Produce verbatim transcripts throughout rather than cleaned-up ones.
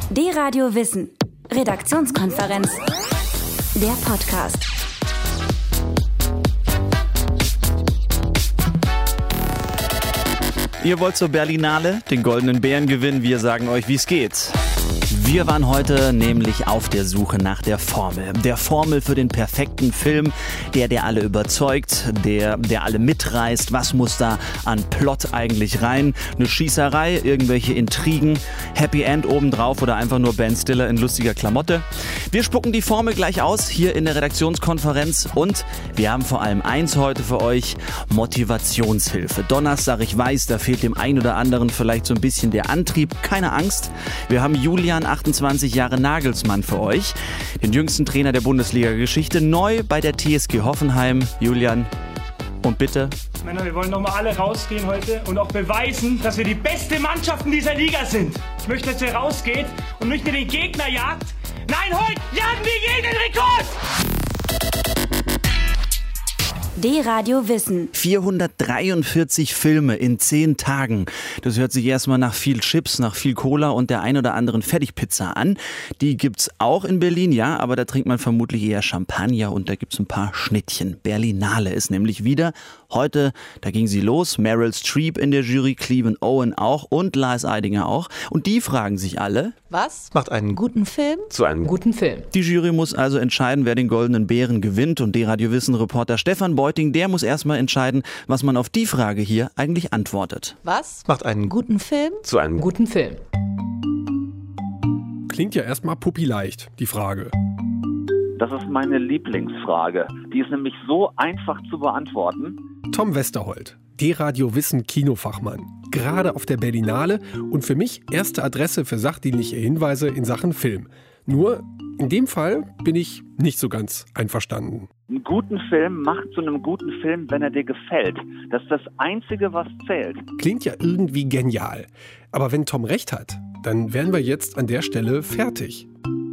D-Radio Wissen. Redaktionskonferenz. Der Podcast. Ihr wollt zur Berlinale den Goldenen Bären gewinnen. Wir sagen euch, wie es geht. Wir waren heute nämlich auf der Suche nach der Formel. Der Formel für den perfekten Film, der, der alle überzeugt, der, der alle mitreißt. Was muss da an Plot eigentlich rein? Eine Schießerei, irgendwelche Intrigen, Happy End obendrauf oder einfach nur Ben Stiller in lustiger Klamotte? Wir spucken die Formel gleich aus hier in der Redaktionskonferenz und wir haben vor allem eins heute für euch: Motivationshilfe. Donnerstag, ich weiß, da fehlt dem einen oder anderen vielleicht so ein bisschen der Antrieb. Keine Angst, wir haben Julian, achtundzwanzig Jahre, Nagelsmann für euch, den jüngsten Trainer der Bundesliga-Geschichte, neu bei der T S G Hoffenheim. Julian, und bitte? Männer, wir wollen nochmal alle rausgehen heute und auch beweisen, dass wir die beste Mannschaft in dieser Liga sind. Ich möchte, dass ihr rausgeht und nicht nur den Gegner jagt. Nein, heute jagen wir jeden Rekord! D-Radio Wissen. vierhundertdreiundvierzig Filme in zehn Tagen. Das hört sich erstmal nach viel Chips, nach viel Cola und der ein oder anderen Fertigpizza an. Die gibt's auch in Berlin, ja, aber da trinkt man vermutlich eher Champagner und da gibt's ein paar Schnittchen. Berlinale ist nämlich wieder heute, da ging sie los. Meryl Streep in der Jury, Cleveland Owen auch und Lars Eidinger auch. Und die fragen sich alle: Was macht einen guten Film zu einem guten Film? Die Jury muss also entscheiden, wer den Goldenen Bären gewinnt. Und D-Radio Wissen-Reporter Stefan Beuting, der muss erstmal entscheiden, was man auf die Frage hier eigentlich antwortet. Was macht einen guten Film zu einem guten Film? Klingt ja erstmal puppileicht, die Frage. Das ist meine Lieblingsfrage. Die ist nämlich so einfach zu beantworten. Tom Westerholt, D-Radio Wissen Kinofachmann. Gerade auf der Berlinale und für mich erste Adresse für sachdienliche Hinweise in Sachen Film. Nur, in dem Fall bin ich nicht so ganz einverstanden. Einen guten Film macht zu einem guten Film, wenn er dir gefällt. Das ist das Einzige, was zählt. Klingt ja irgendwie genial. Aber wenn Tom recht hat, dann wären wir jetzt an der Stelle fertig.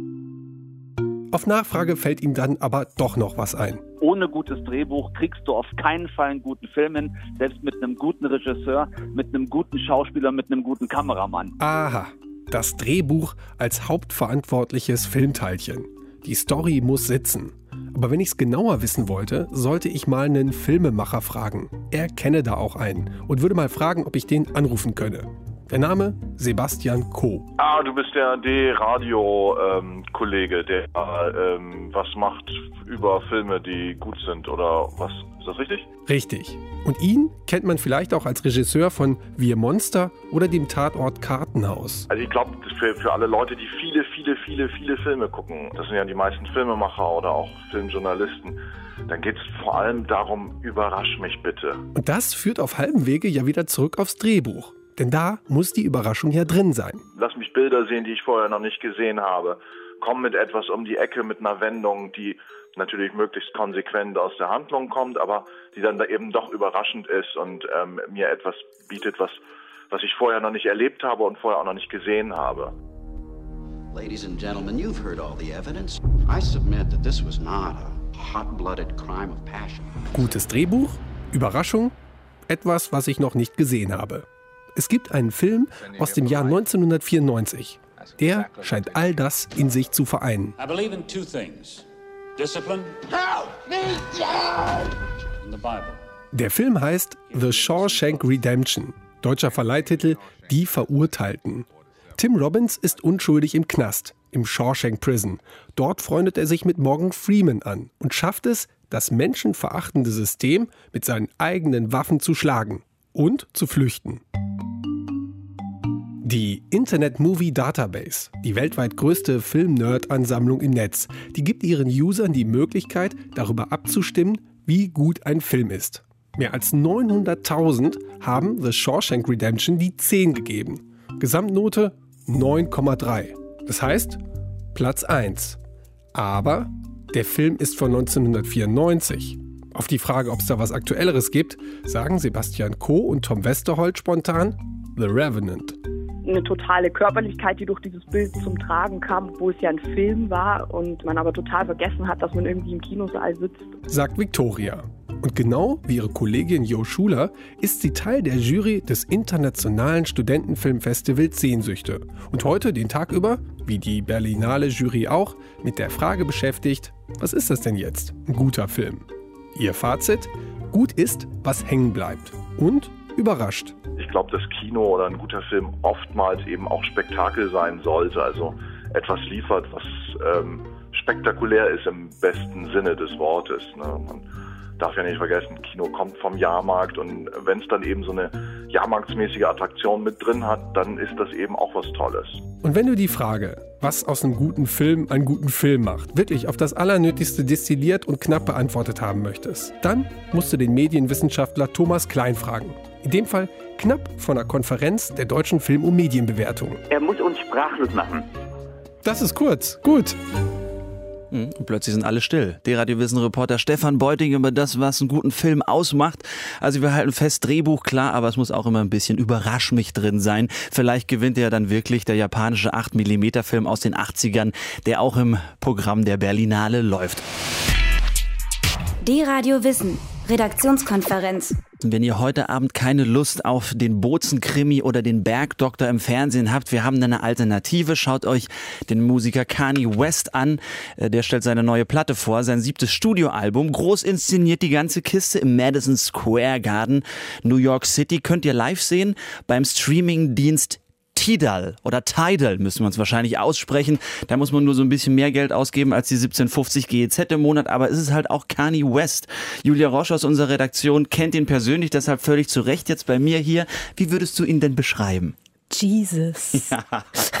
Auf Nachfrage fällt ihm dann aber doch noch was ein. Ohne gutes Drehbuch kriegst du auf keinen Fall einen guten Film hin. Selbst mit einem guten Regisseur, mit einem guten Schauspieler, mit einem guten Kameramann. Aha, das Drehbuch als hauptverantwortliches Filmteilchen. Die Story muss sitzen. Aber wenn ich es genauer wissen wollte, sollte ich mal einen Filmemacher fragen. Er kenne da auch einen und würde mal fragen, ob ich den anrufen könne. Der Name? Sebastian Koh. Ah, du bist der D-Radio-Kollege, ähm, der ähm, was macht über Filme, die gut sind, oder was? Ist das richtig? Richtig. Und ihn kennt man vielleicht auch als Regisseur von Wir Monster oder dem Tatort Kartenhaus. Also ich glaube, für, für alle Leute, die viele, viele, viele, viele Filme gucken, das sind ja die meisten Filmemacher oder auch Filmjournalisten, dann geht es vor allem darum, überrasch mich bitte. Und das führt auf halbem Wege ja wieder zurück aufs Drehbuch. Denn da muss die Überraschung ja drin sein. Lass mich Bilder sehen, die ich vorher noch nicht gesehen habe. Komm mit etwas um die Ecke, mit einer Wendung, die natürlich möglichst konsequent aus der Handlung kommt, aber die dann da eben doch überraschend ist und ähm, mir etwas bietet, was, was ich vorher noch nicht erlebt habe und vorher auch noch nicht gesehen habe. Ladies and gentlemen, you've heard all the evidence. I submit that this was not a hot-blooded crime of passion. Gutes Drehbuch, Überraschung, etwas, was ich noch nicht gesehen habe. Es gibt einen Film aus dem Jahr neunzehnhundertvierundneunzig. Der scheint all das in sich zu vereinen. I believe in two things. Discipline and the Bible. Der Film heißt The Shawshank Redemption. Deutscher Verleihtitel Die Verurteilten. Tim Robbins ist unschuldig im Knast, im Shawshank Prison. Dort freundet er sich mit Morgan Freeman an und schafft es, das menschenverachtende System mit seinen eigenen Waffen zu schlagen und zu flüchten. Die Internet Movie Database, die weltweit größte Film-Nerd-Ansammlung im Netz, die gibt ihren Usern die Möglichkeit, darüber abzustimmen, wie gut ein Film ist. Mehr als neunhunderttausend haben The Shawshank Redemption die zehn gegeben. Gesamtnote neun Komma drei. Das heißt, Platz eins. Aber der Film ist von neunzehnhundertvierundneunzig. Auf die Frage, ob es da was Aktuelleres gibt, sagen Sebastian Koh und Tom Westerholt spontan: The Revenant. Eine totale Körperlichkeit, die durch dieses Bild zum Tragen kam, wo es ja ein Film war und man aber total vergessen hat, dass man irgendwie im Kinosaal sitzt. Sagt Victoria. Und genau wie ihre Kollegin Jo Schuler ist sie Teil der Jury des Internationalen Studentenfilmfestivals Sehnsüchte. Und heute den Tag über, wie die Berlinale Jury auch, mit der Frage beschäftigt, was ist das denn jetzt, ein guter Film? Ihr Fazit? Gut ist, was hängen bleibt. Und überrascht. Ich glaube, dass Kino oder ein guter Film oftmals eben auch Spektakel sein sollte. Also etwas liefert, was ähm, spektakulär ist im besten Sinne des Wortes. Ne? Man darf ja nicht vergessen, Kino kommt vom Jahrmarkt und wenn es dann eben so eine jahrmarktsmäßige Attraktion mit drin hat, dann ist das eben auch was Tolles. Und wenn du die Frage, was aus einem guten Film einen guten Film macht, wirklich auf das Allernötigste destilliert und knapp beantwortet haben möchtest, dann musst du den Medienwissenschaftler Thomas Klein fragen. In dem Fall knapp von der Konferenz der Deutschen Film- und Medienbewertung. Er muss uns sprachlos machen. Das ist kurz. Gut. Und plötzlich sind alle still. D-Radio-Wissen-Reporter Stefan Beuting über das, was einen guten Film ausmacht. Also wir halten fest, Drehbuch, klar, aber es muss auch immer ein bisschen Überrasch mich drin sein. Vielleicht gewinnt ja dann wirklich der japanische acht Millimeter Film aus den achtzigern, der auch im Programm der Berlinale läuft. D-Radio Wissen, Redaktionskonferenz. Wenn ihr heute Abend keine Lust auf den Bozen-Krimi oder den Bergdoktor im Fernsehen habt, wir haben eine Alternative. Schaut euch den Musiker Kanye West an. Der stellt seine neue Platte vor, sein siebtes Studioalbum. Groß inszeniert die ganze Kiste im Madison Square Garden, New York City. Könnt ihr live sehen beim Streaming-Dienst Tidal oder Tidal müssen wir uns wahrscheinlich aussprechen. Da muss man nur so ein bisschen mehr Geld ausgeben als die siebzehn fünfzig G E Z im Monat, aber es ist halt auch Kanye West. Julia Roche aus unserer Redaktion kennt ihn persönlich, deshalb völlig zu Recht jetzt bei mir hier. Wie würdest du ihn denn beschreiben? Jesus. Ja.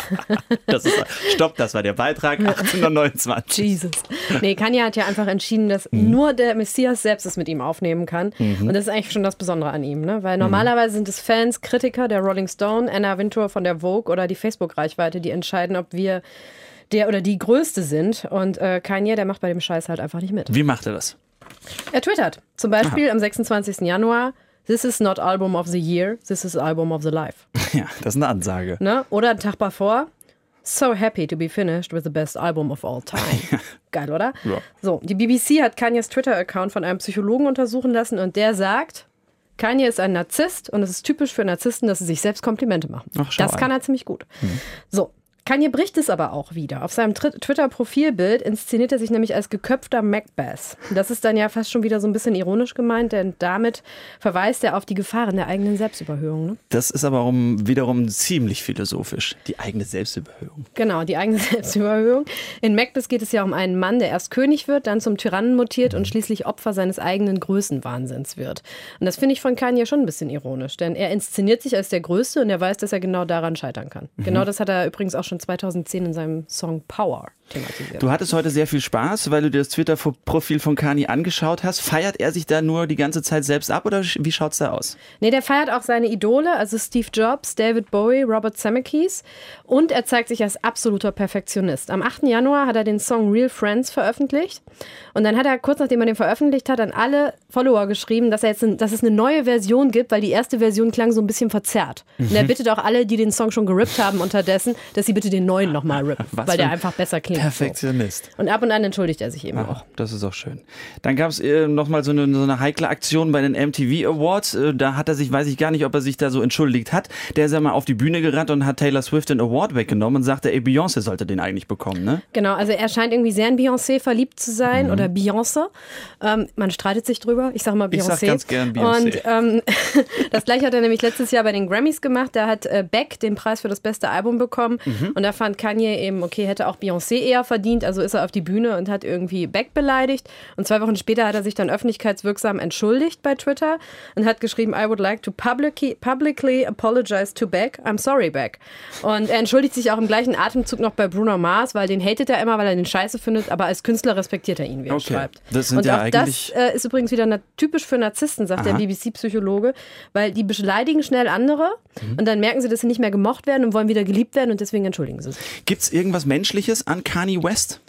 Das ist, stopp, das war der Beitrag achtzehnhundertneunundzwanzig. Jesus. Nee, Kanye hat ja einfach entschieden, dass mhm. nur der Messias selbst es mit ihm aufnehmen kann. Mhm. Und das ist eigentlich schon das Besondere an ihm, ne? Weil normalerweise sind es Fans, Kritiker der Rolling Stone, Anna Wintour von der Vogue oder die Facebook-Reichweite, die entscheiden, ob wir der oder die Größte sind. Und äh, Kanye, der macht bei dem Scheiß halt einfach nicht mit. Wie macht er das? Er twittert. Zum Beispiel Aha. am sechsundzwanzigsten Januar. This is not Album of the Year, this is Album of the Life. Ja, das ist eine Ansage. Ne? Oder einen Tag davor, so happy to be finished with the best album of all time. Geil, oder? Ja. So, die B B C hat Kanyes Twitter-Account von einem Psychologen untersuchen lassen und der sagt, Kanye ist ein Narzisst und es ist typisch für Narzissten, dass sie sich selbst Komplimente machen. Ach, das kann er ziemlich gut. Hm. So. Kanye bricht es aber auch wieder. Auf seinem Twitter-Profilbild inszeniert er sich nämlich als geköpfter Macbeth. Das ist dann ja fast schon wieder so ein bisschen ironisch gemeint, denn damit verweist er auf die Gefahren der eigenen Selbstüberhöhung. Ne? Das ist aber um, wiederum ziemlich philosophisch, die eigene Selbstüberhöhung. Genau, die eigene Selbstüberhöhung. In Macbeth geht es ja um einen Mann, der erst König wird, dann zum Tyrannen mutiert mhm. und schließlich Opfer seines eigenen Größenwahnsinns wird. Und das finde ich von Kanye schon ein bisschen ironisch, denn er inszeniert sich als der Größte und er weiß, dass er genau daran scheitern kann. Mhm. Genau das hat er übrigens auch schon zweitausendzehn in seinem Song Power thematisiert. Du hattest heute sehr viel Spaß, weil du dir das Twitter-Profil von Kanye angeschaut hast. Feiert er sich da nur die ganze Zeit selbst ab oder wie schaut es da aus? Nee, der feiert auch seine Idole, also Steve Jobs, David Bowie, Robert Zemeckis und er zeigt sich als absoluter Perfektionist. Am achten Januar hat er den Song Real Friends veröffentlicht und dann hat er kurz nachdem er den veröffentlicht hat, an alle Follower geschrieben, dass, er jetzt ein, dass es eine neue Version gibt, weil die erste Version klang so ein bisschen verzerrt. Mhm. Und er bittet auch alle, die den Song schon gerippt haben unterdessen, dass sie bitte den neuen nochmal rippen, Was weil der einfach besser klingt. Perfektionist. So. Und ab und an entschuldigt er sich eben Ach, auch. Das ist auch schön. Dann gab es äh, nochmal so eine, so eine heikle Aktion bei den M T V Awards. Äh, da hat er sich, weiß ich gar nicht, ob er sich da so entschuldigt hat. Der ist ja mal auf die Bühne gerannt und hat Taylor Swift den Award weggenommen und sagte, ey, Beyoncé sollte den eigentlich bekommen, ne? Genau, also er scheint irgendwie sehr in Beyoncé verliebt zu sein mhm. oder Beyoncé. Ähm, man streitet sich drüber. Ich sage mal Beyoncé. Ich sag ganz gern Beyoncé. Und ähm, das gleiche hat er nämlich letztes Jahr bei den Grammys gemacht. Da hat äh, Beck den Preis für das beste Album bekommen. Mhm. Und da fand Kanye eben, okay, hätte auch Beyoncé eher verdient. Also ist er auf die Bühne und hat irgendwie Beck beleidigt. Und zwei Wochen später hat er sich dann öffentlichkeitswirksam entschuldigt bei Twitter und hat geschrieben, I would like to publicly, publicly apologize to Beck. I'm sorry, Beck. Und er entschuldigt sich auch im gleichen Atemzug noch bei Bruno Mars, weil den hatet er immer, weil er den scheiße findet. Aber als Künstler respektiert er ihn, wie er okay. schreibt. Das sind und ja auch eigentlich das äh, ist übrigens wieder na- typisch für Narzissten, sagt Aha. der B B C-Psychologe, weil die beleidigen schnell andere mhm. und dann merken sie, dass sie nicht mehr gemocht werden und wollen wieder geliebt werden und deswegen entschuldigen sie sich. Gibt's irgendwas Menschliches an Kanye West?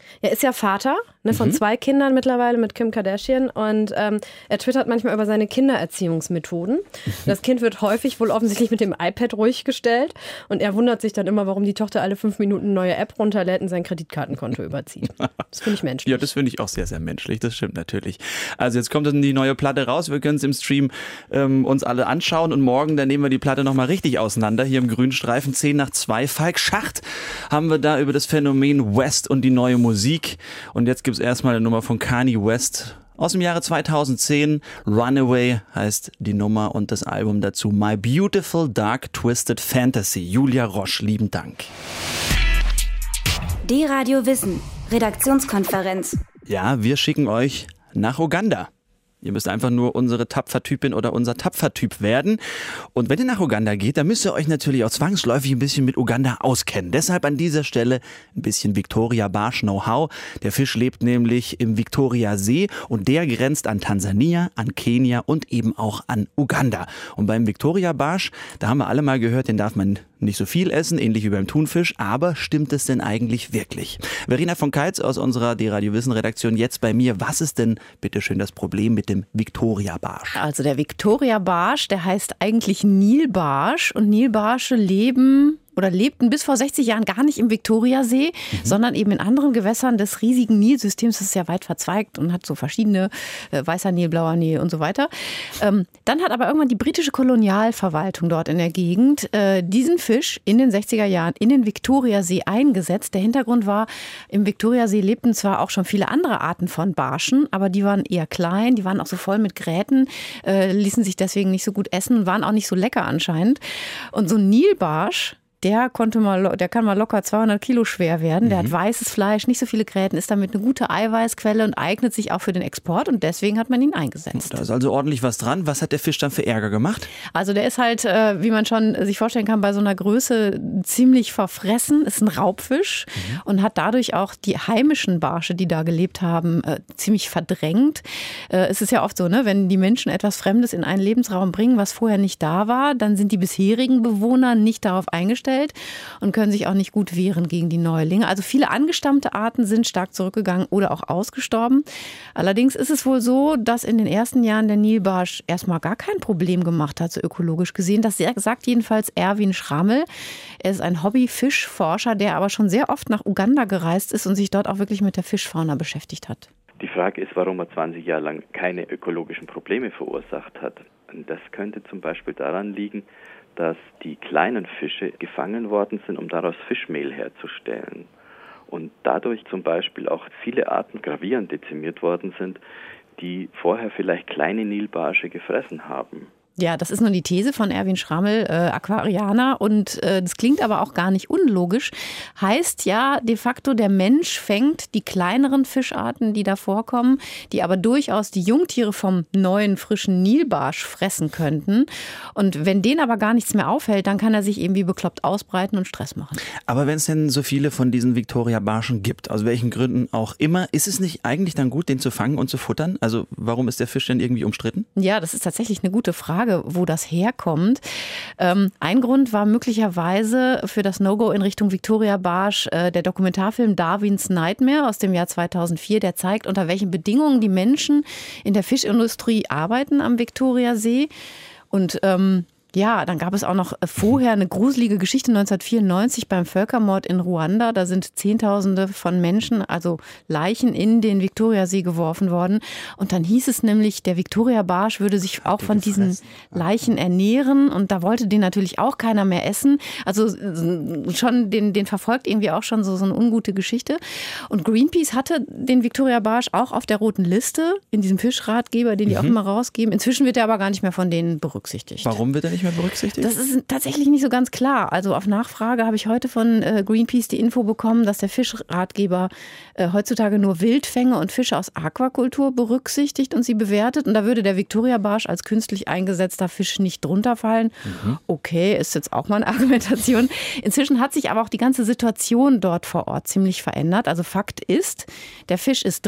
Er ist ja Vater ne, von mhm. zwei Kindern mittlerweile mit Kim Kardashian und ähm, er twittert manchmal über seine Kindererziehungsmethoden. Mhm. Das Kind wird häufig wohl offensichtlich mit dem iPad ruhig gestellt und er wundert sich dann immer, warum die Tochter alle fünf Minuten eine neue App runterlädt und sein Kreditkartenkonto überzieht. Das finde ich menschlich. Ja, das finde ich auch sehr, sehr menschlich. Das stimmt natürlich. Also jetzt kommt dann die neue Platte raus. Wir können es im Stream ähm, uns alle anschauen und morgen, dann nehmen wir die Platte nochmal richtig auseinander. Hier im grünen Streifen zehn nach zwei. Falk Schacht haben wir da über das Phänomen West und die neue Musik. Und jetzt gibt es erstmal eine Nummer von Kanye West aus dem Jahre zweitausendzehn. Runaway heißt die Nummer und das Album dazu My Beautiful Dark Twisted Fantasy. Julia Roche, lieben Dank. Die Radio Wissen, Redaktionskonferenz. Ja, wir schicken euch nach Uganda. Ihr müsst einfach nur unsere Tapfertypin oder unser Tapfertyp werden. Und wenn ihr nach Uganda geht, dann müsst ihr euch natürlich auch zwangsläufig ein bisschen mit Uganda auskennen. Deshalb an dieser Stelle ein bisschen Victoria Barsch Know-how. Der Fisch lebt nämlich im Viktoriasee und der grenzt an Tansania, an Kenia und eben auch an Uganda. Und beim Victoria Barsch, da haben wir alle mal gehört, den darf man nicht so viel essen, ähnlich wie beim Thunfisch. Aber stimmt es denn eigentlich wirklich? Verena von Keitz aus unserer Die Radio Wissen Redaktion jetzt bei mir. Was ist denn bitteschön das Problem mit dem Victoria Barsch? Also der Victoria Barsch, der heißt eigentlich Nilbarsch und Nilbarsche leben oder lebten bis vor sechzig Jahren gar nicht im Viktoriasee, mhm. sondern eben in anderen Gewässern des riesigen Nilsystems. Das ist ja weit verzweigt und hat so verschiedene, äh, weißer Nil, blauer Nil und so weiter. Ähm, dann hat aber irgendwann die britische Kolonialverwaltung dort in der Gegend äh, diesen Fisch in den sechziger Jahren in den Viktoriasee eingesetzt. Der Hintergrund war, im Viktoriasee lebten zwar auch schon viele andere Arten von Barschen, aber die waren eher klein, die waren auch so voll mit Gräten, äh, ließen sich deswegen nicht so gut essen und waren auch nicht so lecker anscheinend. Und so ein Nilbarsch, Der konnte mal, der kann mal locker zweihundert Kilo schwer werden. Der mhm. hat weißes Fleisch, nicht so viele Gräten, ist damit eine gute Eiweißquelle und eignet sich auch für den Export. Und deswegen hat man ihn eingesetzt. Da ist also ordentlich was dran. Was hat der Fisch dann für Ärger gemacht? Also der ist halt, wie man schon sich vorstellen kann, bei so einer Größe ziemlich verfressen. Ist ein Raubfisch mhm. und hat dadurch auch die heimischen Barsche, die da gelebt haben, ziemlich verdrängt. Es ist ja oft so, ne, wenn die Menschen etwas Fremdes in einen Lebensraum bringen, was vorher nicht da war, dann sind die bisherigen Bewohner nicht darauf eingestellt und können sich auch nicht gut wehren gegen die Neulinge. Also viele angestammte Arten sind stark zurückgegangen oder auch ausgestorben. Allerdings ist es wohl so, dass in den ersten Jahren der Nilbarsch erstmal gar kein Problem gemacht hat, so ökologisch gesehen. Das sagt jedenfalls Erwin Schrammel. Er ist ein Hobby-Fischforscher, der aber schon sehr oft nach Uganda gereist ist und sich dort auch wirklich mit der Fischfauna beschäftigt hat. Die Frage ist, warum er zwanzig Jahre lang keine ökologischen Probleme verursacht hat. Das könnte zum Beispiel daran liegen, dass die kleinen Fische gefangen worden sind, um daraus Fischmehl herzustellen. Und dadurch zum Beispiel auch viele Arten gravierend dezimiert worden sind, die vorher vielleicht kleine Nilbarsche gefressen haben. Ja, das ist nur die These von Erwin Schrammel, äh, Aquarianer. Und äh, das klingt aber auch gar nicht unlogisch. Heißt ja de facto, der Mensch fängt die kleineren Fischarten, die da vorkommen, die aber durchaus die Jungtiere vom neuen, frischen Nilbarsch fressen könnten. Und wenn den aber gar nichts mehr aufhält, dann kann er sich eben wie bekloppt ausbreiten und Stress machen. Aber wenn es denn so viele von diesen Victoria-Barschen gibt, aus welchen Gründen auch immer, ist es nicht eigentlich dann gut, den zu fangen und zu futtern? Also warum ist der Fisch denn irgendwie umstritten? Ja, das ist tatsächlich eine gute Frage, wo das herkommt. Ähm, ein Grund war möglicherweise für das No-Go in Richtung Victoria Barsch äh, der Dokumentarfilm Darwins Nightmare aus dem Jahr zweitausendvier. Der zeigt, unter welchen Bedingungen die Menschen in der Fischindustrie arbeiten am Viktoriasee. Und ähm, ja, dann gab es auch noch vorher eine gruselige Geschichte neunzehnhundertvierundneunzig beim Völkermord in Ruanda. Da sind Zehntausende von Menschen, also Leichen, in den Viktoriasee geworfen worden. Und dann hieß es nämlich, der Victoria-Barsch würde sich auch von diesen Leichen ernähren. Und da wollte den natürlich auch keiner mehr essen. Also schon den, den verfolgt irgendwie auch schon so, so eine ungute Geschichte. Und Greenpeace hatte den Victoria-Barsch auch auf der roten Liste, in diesem Fischratgeber, den die mhm. auch immer rausgeben. Inzwischen wird er aber gar nicht mehr von denen berücksichtigt. Warum wird er nicht mehr berücksichtigt? Das ist tatsächlich nicht so ganz klar. Also auf Nachfrage habe ich heute von äh, Greenpeace die Info bekommen, dass der Fischratgeber äh, heutzutage nur Wildfänge und Fische aus Aquakultur berücksichtigt und sie bewertet. Und da würde der Victoria-Barsch als künstlich eingesetzter Fisch nicht drunter fallen. Mhm. Okay, ist jetzt auch mal eine Argumentation. Inzwischen hat sich aber auch die ganze Situation dort vor Ort ziemlich verändert. Also Fakt ist, der Fisch ist drin.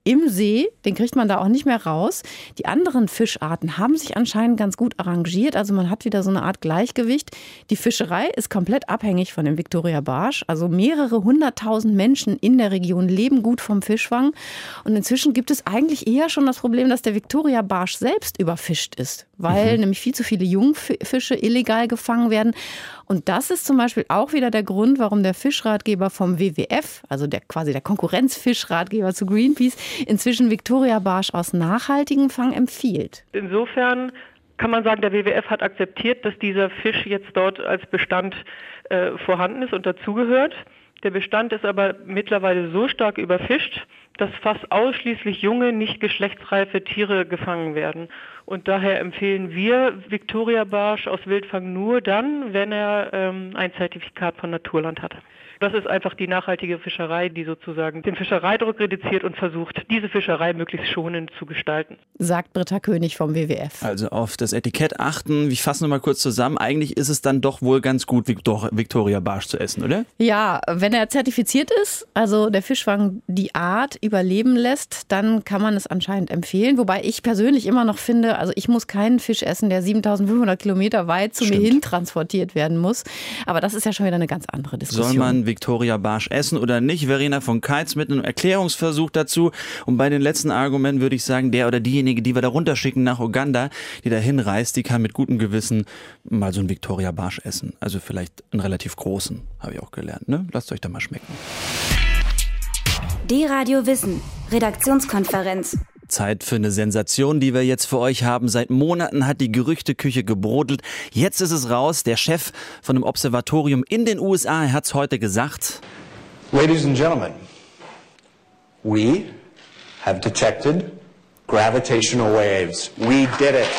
im See, den kriegt man da auch nicht mehr raus. Die anderen Fischarten haben sich anscheinend ganz gut arrangiert, also man hat wieder so eine Art Gleichgewicht. Die Fischerei ist komplett abhängig von dem Victoria Barsch, also mehrere hunderttausend Menschen in der Region leben gut vom Fischfang und inzwischen gibt es eigentlich eher schon das Problem, dass der Victoria Barsch selbst überfischt ist, weil mhm. nämlich viel zu viele Jungfische illegal gefangen werden. Und das ist zum Beispiel auch wieder der Grund, warum der Fischratgeber vom W W F, also der quasi der Konkurrenzfischratgeber zu Greenpeace, inzwischen Victoria Barsch aus nachhaltigem Fang empfiehlt. Insofern kann man sagen, der W W F hat akzeptiert, dass dieser Fisch jetzt dort als Bestand äh, vorhanden ist und dazugehört. Der Bestand ist aber mittlerweile so stark überfischt, dass fast ausschließlich junge, nicht geschlechtsreife Tiere gefangen werden. Und daher empfehlen wir Victoria Barsch aus Wildfang nur dann, wenn er ähm, ein Zertifikat von Naturland hat. Das ist einfach die nachhaltige Fischerei, die sozusagen den Fischereidruck reduziert und versucht, diese Fischerei möglichst schonend zu gestalten. Sagt Britta König vom W W F. Also auf das Etikett achten. Ich fasse nochmal kurz zusammen. Eigentlich ist es dann doch wohl ganz gut, Victor- Victoria Barsch zu essen, oder? Ja, wenn er zertifiziert ist, also der Fischfang die Art überleben lässt, dann kann man es anscheinend empfehlen. Wobei ich persönlich immer noch finde, also ich muss keinen Fisch essen, der siebentausendfünfhundert Kilometer weit zu Stimmt. mir hin transportiert werden muss. Aber das ist ja schon wieder eine ganz andere Diskussion. Soll man Victoria Barsch essen oder nicht? Verena von Keitz mit einem Erklärungsversuch dazu. Und bei den letzten Argumenten würde ich sagen, der oder diejenige, die wir da runterschicken nach Uganda, die da hinreist, die kann mit gutem Gewissen mal so einen Victoria Barsch essen. Also vielleicht einen relativ großen, habe ich auch gelernt. Ne? Lasst euch da mal schmecken. D-Radio Wissen, Redaktionskonferenz. Zeit für eine Sensation, die wir jetzt für euch haben. Seit Monaten hat die Gerüchteküche gebrodelt. Jetzt ist es raus. Der Chef von einem Observatorium in den U S A hat es heute gesagt. Ladies and gentlemen, we have detected gravitational waves. We did it.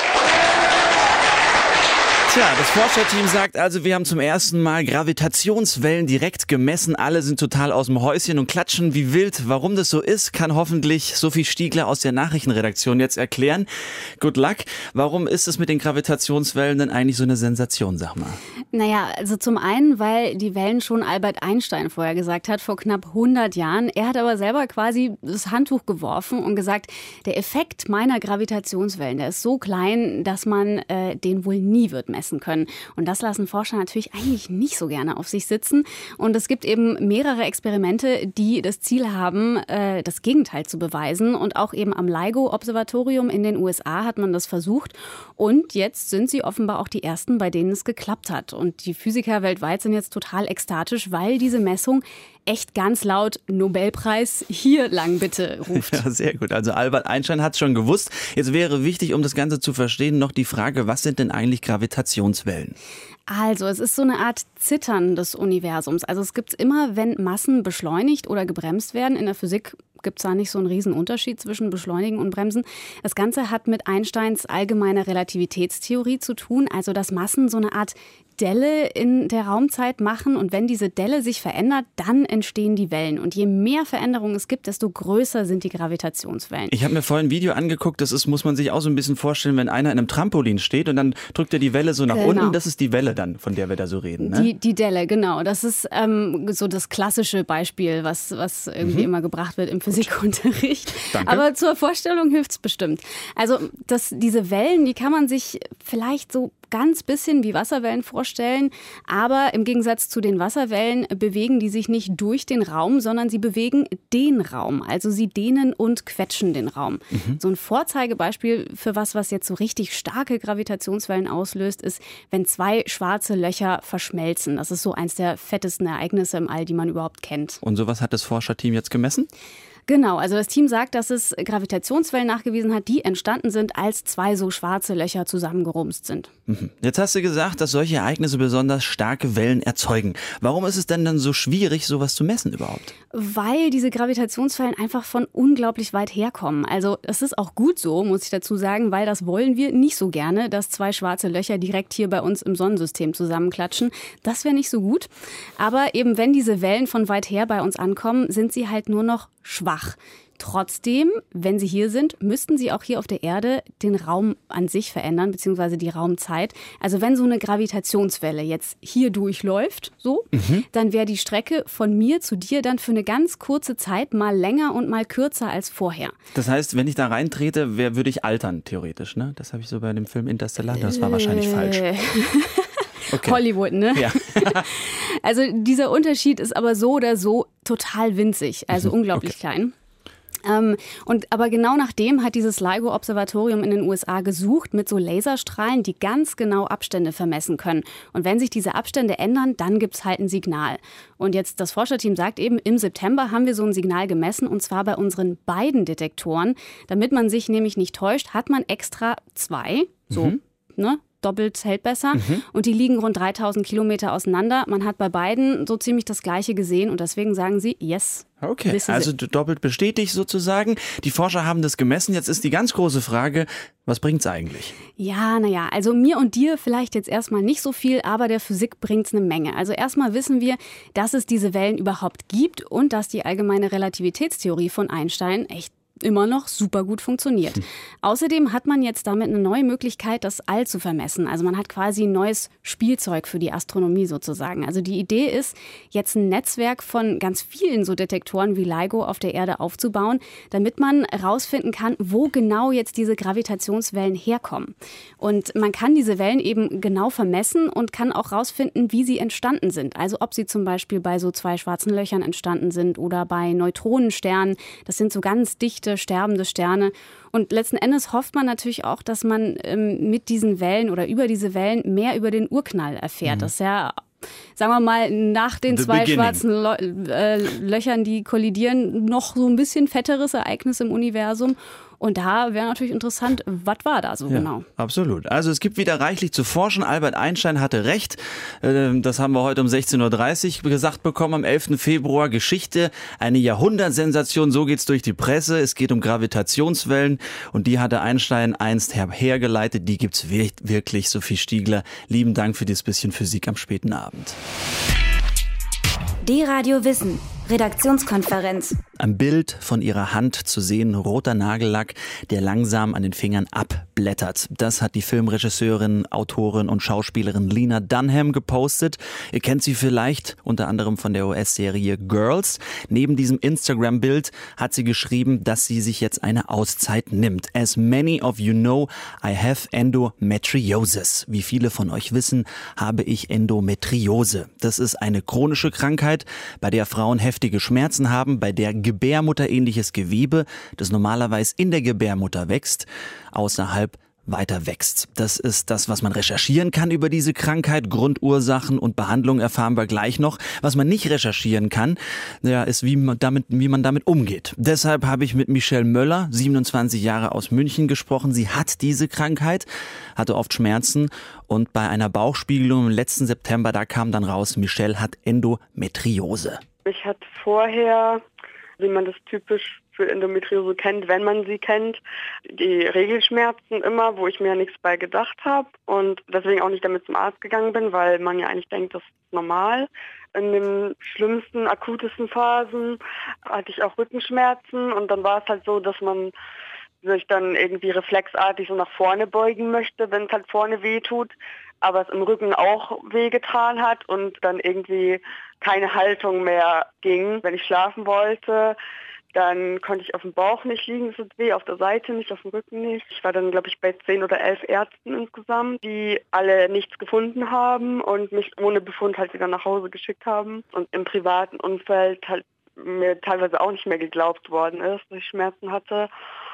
Tja, das Forscherteam sagt also, wir haben zum ersten Mal Gravitationswellen direkt gemessen. Alle sind total aus dem Häuschen und klatschen wie wild. Warum das so ist, kann hoffentlich Sophie Stiegler aus der Nachrichtenredaktion jetzt erklären. Good luck. Warum ist es mit den Gravitationswellen denn eigentlich so eine Sensation, sag mal? Naja, also zum einen, weil die Wellen schon Albert Einstein vorher gesagt hat, vor knapp hundert Jahren. Er hat aber selber quasi das Handtuch geworfen und gesagt, der Effekt meiner Gravitationswellen, der ist so klein, dass man äh, den wohl nie wird messen können. Und das lassen Forscher natürlich eigentlich nicht so gerne auf sich sitzen. Und es gibt eben mehrere Experimente, die das Ziel haben, äh, das Gegenteil zu beweisen. Und auch eben am LIGO-Observatorium in den U S A hat man das versucht. Und jetzt sind sie offenbar auch die ersten, bei denen es geklappt hat. Und die Physiker weltweit sind jetzt total ekstatisch, weil diese Messung echt ganz laut Nobelpreis hier lang bitte ruft. Ja, sehr gut. Also Albert Einstein hat es schon gewusst. Jetzt wäre wichtig, um das Ganze zu verstehen, noch die Frage, was sind denn eigentlich Gravitationswellen? Also, es ist so eine Art Zittern des Universums. Also es gibt es immer, wenn Massen beschleunigt oder gebremst werden. In der Physik gibt es da nicht so einen riesen Unterschied zwischen Beschleunigen und Bremsen. Das Ganze hat mit Einsteins allgemeiner Relativitätstheorie zu tun, also dass Massen so eine Art Delle in der Raumzeit machen und wenn diese Delle sich verändert, dann entstehen die Wellen. Und je mehr Veränderungen es gibt, desto größer sind die Gravitationswellen. Ich habe mir vorhin ein Video angeguckt, das ist, muss man sich auch so ein bisschen vorstellen, wenn einer in einem Trampolin steht und dann drückt er die Welle so nach Genau. unten, das ist die Welle dann, von der wir da so reden. Ne? Die, die Delle, genau. Das ist ähm, so das klassische Beispiel, was, was irgendwie Mhm. immer gebracht wird im Physikunterricht. Danke. Aber zur Vorstellung hilft es bestimmt. Also das, diese Wellen, die kann man sich vielleicht so ganz bisschen wie Wasserwellen vorstellen, aber im Gegensatz zu den Wasserwellen bewegen die sich nicht durch den Raum, sondern sie bewegen den Raum. Also sie dehnen und quetschen den Raum. Mhm. So ein Vorzeigebeispiel für was, was jetzt so richtig starke Gravitationswellen auslöst, ist, wenn zwei schwarze Löcher verschmelzen. Das ist so eins der fettesten Ereignisse im All, die man überhaupt kennt. Und sowas hat das Forscherteam jetzt gemessen? Genau, also das Team sagt, dass es Gravitationswellen nachgewiesen hat, die entstanden sind, als zwei so schwarze Löcher zusammengerumst sind. Mhm. Jetzt hast du gesagt, dass solche Ereignisse besonders starke Wellen erzeugen. Warum ist es denn dann so schwierig, sowas zu messen überhaupt? Weil diese Gravitationswellen einfach von unglaublich weit herkommen. Also es ist auch gut so, muss ich dazu sagen, weil das wollen wir nicht so gerne, dass zwei schwarze Löcher direkt hier bei uns im Sonnensystem zusammenklatschen. Das wäre nicht so gut. Aber eben wenn diese Wellen von weit her bei uns ankommen, sind sie halt nur noch schwach. Trotzdem, wenn sie hier sind, müssten sie auch hier auf der Erde den Raum an sich verändern, beziehungsweise die Raumzeit. Also wenn so eine Gravitationswelle jetzt hier durchläuft, so, mhm. dann wäre die Strecke von mir zu dir dann für eine ganz kurze Zeit mal länger und mal kürzer als vorher. Das heißt, wenn ich da reintrete, wer, würde ich altern, theoretisch, ne? Das habe ich so bei dem Film Interstellar, das war wahrscheinlich falsch. Okay. Hollywood, ne? Ja. Also dieser Unterschied ist aber so oder so total winzig, also unglaublich okay. klein. Ähm, und aber genau nach dem hat dieses LIGO-Observatorium in den U S A gesucht mit so Laserstrahlen, die ganz genau Abstände vermessen können. Und wenn sich diese Abstände ändern, dann gibt es halt ein Signal. Und jetzt das Forscherteam sagt eben, im September haben wir so ein Signal gemessen und zwar bei unseren beiden Detektoren. Damit man sich nämlich nicht täuscht, hat man extra zwei, so, mhm. ne? Doppelt hält besser. Mhm. Und die liegen rund dreitausend Kilometer auseinander. Man hat bei beiden so ziemlich das Gleiche gesehen und deswegen sagen sie, yes. Okay, also doppelt bestätigt sozusagen. Die Forscher haben das gemessen. Jetzt ist die ganz große Frage, was bringt's eigentlich? Ja, naja, also mir und dir vielleicht jetzt erstmal nicht so viel, aber der Physik bringt's eine Menge. Also erstmal wissen wir, dass es diese Wellen überhaupt gibt und dass die allgemeine Relativitätstheorie von Einstein echt immer noch super gut funktioniert. Hm. Außerdem hat man jetzt damit eine neue Möglichkeit, das All zu vermessen. Also man hat quasi ein neues Spielzeug für die Astronomie sozusagen. Also die Idee ist, jetzt ein Netzwerk von ganz vielen so Detektoren wie LIGO auf der Erde aufzubauen, damit man herausfinden kann, wo genau jetzt diese Gravitationswellen herkommen. Und man kann diese Wellen eben genau vermessen und kann auch herausfinden, wie sie entstanden sind. Also ob sie zum Beispiel bei so zwei schwarzen Löchern entstanden sind oder bei Neutronensternen. Das sind so ganz dichte sterbende Sterne. Und letzten Endes hofft man natürlich auch, dass man ähm, mit diesen Wellen oder über diese Wellen mehr über den Urknall erfährt. Mhm. Das ist ja, sagen wir mal, nach den The zwei beginning. schwarzen Lo- äh, Löchern, die kollidieren, noch so ein bisschen fetteres Ereignis im Universum. Und da wäre natürlich interessant, was war da so ja, genau? Absolut. Also es gibt wieder reichlich zu forschen. Albert Einstein hatte recht. Das haben wir heute um sechzehn Uhr dreißig gesagt bekommen, am elften Februar. Geschichte, eine Jahrhundertsensation, so geht's durch die Presse. Es geht um Gravitationswellen und die hatte Einstein einst hergeleitet. Die gibt's wirklich, Sophie Stiegler. Lieben Dank für dieses bisschen Physik am späten Abend. D-Radio Wissen, Redaktionskonferenz. Am Bild von ihrer Hand zu sehen, roter Nagellack, der langsam an den Fingern abblättert. Das hat die Filmregisseurin, Autorin und Schauspielerin Lena Dunham gepostet. Ihr kennt sie vielleicht unter anderem von der U S-Serie Girls. Neben diesem Instagram-Bild hat sie geschrieben, dass sie sich jetzt eine Auszeit nimmt. As many of you know, I have endometriosis. Wie viele von euch wissen, habe ich Endometriose. Das ist eine chronische Krankheit, bei der Frauen heftige Schmerzen haben, bei der gebärmutterähnliches Gewebe, das normalerweise in der Gebärmutter wächst, außerhalb weiter wächst. Das ist das, was man recherchieren kann über diese Krankheit. Grundursachen und Behandlung erfahren wir gleich noch. Was man nicht recherchieren kann, ja, ist, wie man damit, wie man damit umgeht. Deshalb habe ich mit Michelle Möller, siebenundzwanzig Jahre aus München, gesprochen. Sie hat diese Krankheit, hatte oft Schmerzen und bei einer Bauchspiegelung im letzten September, da kam dann raus, Michelle hat Endometriose. Ich hatte vorher, wie man das typisch für Endometriose kennt, wenn man sie kennt, die Regelschmerzen immer, wo ich mir nichts bei gedacht habe und deswegen auch nicht damit zum Arzt gegangen bin, weil man ja eigentlich denkt, das ist normal. In den schlimmsten, akutesten Phasen hatte ich auch Rückenschmerzen und dann war es halt so, dass man sich dann irgendwie reflexartig so nach vorne beugen möchte, wenn es halt vorne weh tut, aber es im Rücken auch wehgetan hat und dann irgendwie keine Haltung mehr ging. Wenn ich schlafen wollte, dann konnte ich auf dem Bauch nicht liegen, es tut weh, auf der Seite nicht, auf dem Rücken nicht. Ich war dann, glaube ich, bei zehn oder elf Ärzten insgesamt, die alle nichts gefunden haben und mich ohne Befund halt wieder nach Hause geschickt haben. Und im privaten Umfeld halt mir teilweise auch nicht mehr geglaubt worden ist, dass ich Schmerzen hatte.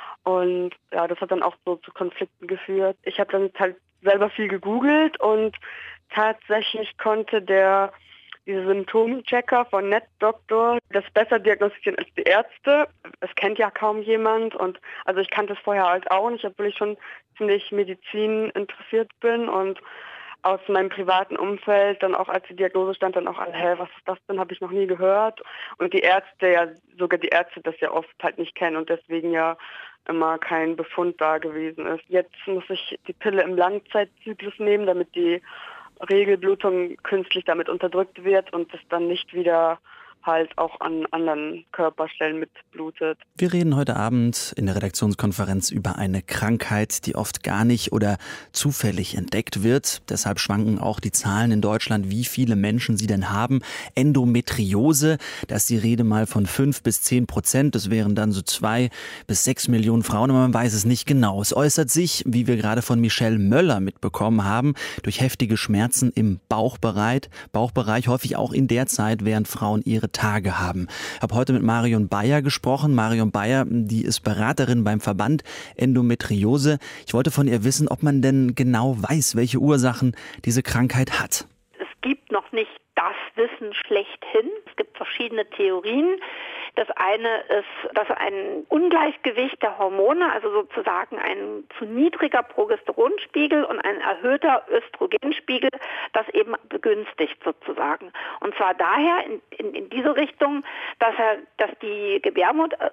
Und ja, das hat dann auch so zu Konflikten geführt. Ich habe dann halt selber viel gegoogelt und tatsächlich konnte der diese Symptomchecker von NetDoctor das besser diagnostizieren als die Ärzte. Es kennt ja kaum jemand und also ich kannte es vorher halt auch nicht, obwohl ich schon ziemlich Medizin interessiert bin und aus meinem privaten Umfeld dann auch, als die Diagnose stand, dann auch alle, hä, was ist das denn, habe ich noch nie gehört. Und die Ärzte ja, sogar die Ärzte das ja oft halt nicht kennen und deswegen ja immer kein Befund da gewesen ist. Jetzt muss ich die Pille im Langzeitzyklus nehmen, damit die Regelblutung künstlich damit unterdrückt wird und es dann nicht wieder halt auch an anderen Körperstellen mitblutet. Wir reden heute Abend in der Redaktionskonferenz über eine Krankheit, die oft gar nicht oder zufällig entdeckt wird. Deshalb schwanken auch die Zahlen in Deutschland, wie viele Menschen sie denn haben. Endometriose, da ist die Rede mal von fünf bis zehn Prozent. Das wären dann so zwei bis sechs Millionen Frauen, aber man weiß es nicht genau. Es äußert sich, wie wir gerade von Michelle Möller mitbekommen haben, durch heftige Schmerzen im Bauchbereich, Bauchbereich häufig auch in der Zeit, während Frauen ihre Tage haben. Ich habe heute mit Marion Bayer gesprochen. Marion Bayer, die ist Beraterin beim Verband Endometriose. Ich wollte von ihr wissen, ob man denn genau weiß, welche Ursachen diese Krankheit hat. Es gibt noch nicht das Wissen schlechthin. Es gibt verschiedene Theorien. Das eine ist, dass ein Ungleichgewicht der Hormone, also sozusagen ein zu niedriger Progesteronspiegel und ein erhöhter Östrogenspiegel, das eben begünstigt sozusagen. Und zwar daher in, in, in diese Richtung, dass, er, dass die Gebärmutter,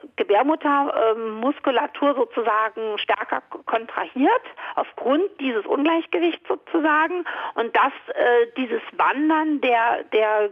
Gebärmuttermuskulatur sozusagen stärker kontrahiert aufgrund dieses Ungleichgewichts sozusagen und dass äh, dieses Wandern der, der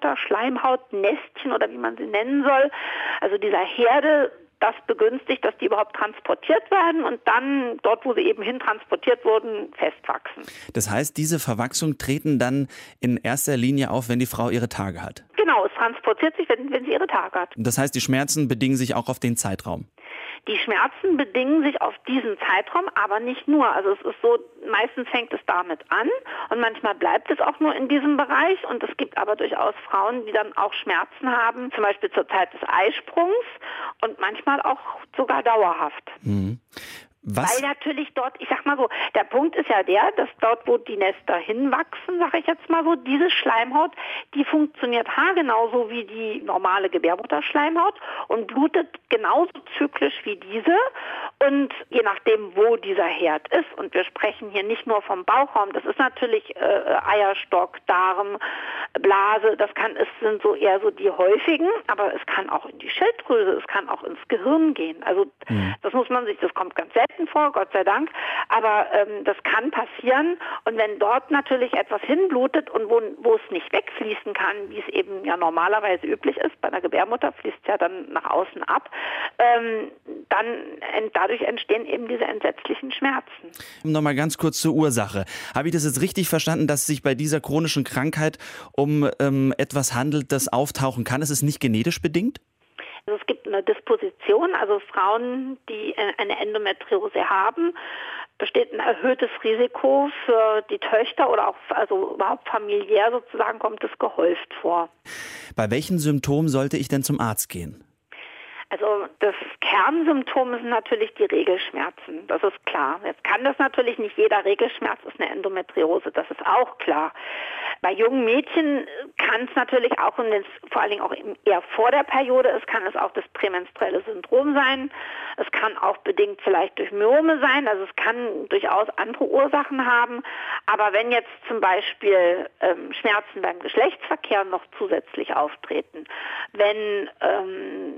Gebärmutterschleimhautnestchen oder wie man sie nennen soll, also dieser Herde, das begünstigt, dass die überhaupt transportiert werden und dann dort, wo sie eben hin transportiert wurden, festwachsen. Das heißt, diese Verwachsungen treten dann in erster Linie auf, wenn die Frau ihre Tage hat? Genau, es transportiert sich, wenn, wenn sie ihre Tage hat. Das heißt, die Schmerzen bedingen sich auch auf den Zeitraum? Die Schmerzen bedingen sich auf diesen Zeitraum, aber nicht nur. Also es ist so, meistens fängt es damit an und manchmal bleibt es auch nur in diesem Bereich. Und es gibt aber durchaus Frauen, die dann auch Schmerzen haben, zum Beispiel zur Zeit des Eisprungs und manchmal auch sogar dauerhaft. Mhm. Was? Weil natürlich dort, ich sag mal so, der Punkt ist ja der, dass dort, wo die Nester hinwachsen, sag ich jetzt mal so, diese Schleimhaut, die funktioniert haargenau so wie die normale Gebärmutterschleimhaut und blutet genauso zyklisch wie diese. Und je nachdem, wo dieser Herd ist, und wir sprechen hier nicht nur vom Bauchraum, das ist natürlich äh, Eierstock, Darm, Blase, das kann, es sind so eher so die häufigen, aber es kann auch in die Schilddrüse, es kann auch ins Gehirn gehen. Also mhm. das muss man sich, das kommt ganz selten vor, Gott sei Dank, aber ähm, das kann passieren und wenn dort natürlich etwas hinblutet und wo, wo es nicht wegfließen kann, wie es eben ja normalerweise üblich ist, bei einer Gebärmutter fließt es ja dann nach außen ab, ähm, dann ent, dadurch entstehen eben diese entsetzlichen Schmerzen. Nochmal ganz kurz zur Ursache. Habe ich das jetzt richtig verstanden, dass es sich bei dieser chronischen Krankheit um ähm, etwas handelt, das auftauchen kann? Ist es nicht genetisch bedingt? Also es gibt eine Disposition, also Frauen, die eine Endometriose haben, besteht ein erhöhtes Risiko für die Töchter oder auch also überhaupt familiär sozusagen kommt es gehäuft vor. Bei welchen Symptomen sollte ich denn zum Arzt gehen? Also das Kernsymptom sind natürlich die Regelschmerzen, das ist klar. Jetzt kann das natürlich nicht jeder Regelschmerz ist eine Endometriose, das ist auch klar. Bei jungen Mädchen kann es natürlich auch, und vor allen Dingen auch eher vor der Periode, es kann es auch das prämenstruelle Syndrom sein. Es kann auch bedingt vielleicht durch Myome sein, also es kann durchaus andere Ursachen haben. Aber wenn jetzt zum Beispiel ähm, Schmerzen beim Geschlechtsverkehr noch zusätzlich auftreten, wenn ähm,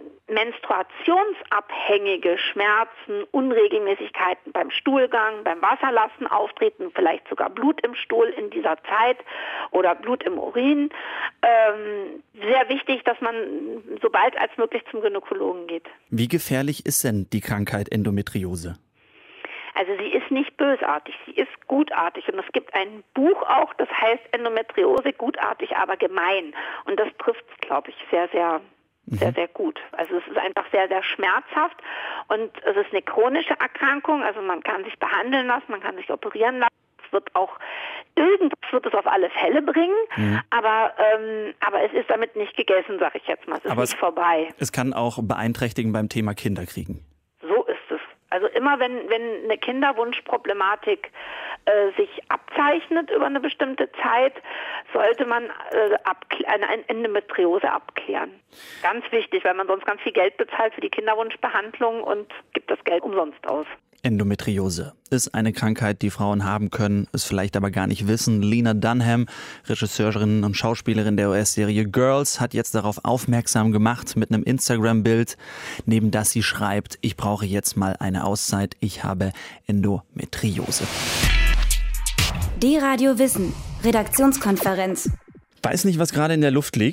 menstruationsabhängige Schmerzen, Unregelmäßigkeiten beim Stuhlgang, beim Wasserlassen auftreten, vielleicht sogar Blut im Stuhl in dieser Zeit oder Blut im Urin. Ähm, sehr wichtig, dass man so bald als möglich zum Gynäkologen geht. Wie gefährlich ist denn die Krankheit Endometriose? Also sie ist nicht bösartig, sie ist gutartig und es gibt ein Buch auch, das heißt Endometriose, gutartig, aber gemein. Und das trifft es, glaube ich, sehr, sehr sehr, sehr gut. Also es ist einfach sehr, sehr schmerzhaft und es ist eine chronische Erkrankung, also man kann sich behandeln lassen, man kann sich operieren lassen. Es wird auch, irgendwas wird es auf alle Fälle bringen, mhm. aber, ähm, aber es ist damit nicht gegessen, sage ich jetzt mal. Es ist aber nicht es, vorbei. Es kann auch beeinträchtigen beim Thema Kinderkriegen. So ist es. Also immer wenn, wenn eine Kinderwunschproblematik äh, sich abzeichnet über eine bestimmte Zeit, sollte man äh, abkl- eine Endometriose abklären. Ganz wichtig, weil man sonst ganz viel Geld bezahlt für die Kinderwunschbehandlung und gibt das Geld umsonst aus. Endometriose ist eine Krankheit, die Frauen haben können, es vielleicht aber gar nicht wissen. Lena Dunham, Regisseurin und Schauspielerin der U S-Serie Girls, hat jetzt darauf aufmerksam gemacht mit einem Instagram-Bild, neben das sie schreibt, ich brauche jetzt mal eine Auszeit, ich habe Endometriose. D-Radio Wissen, Redaktionskonferenz. Weiß nicht, was gerade in der Luft liegt,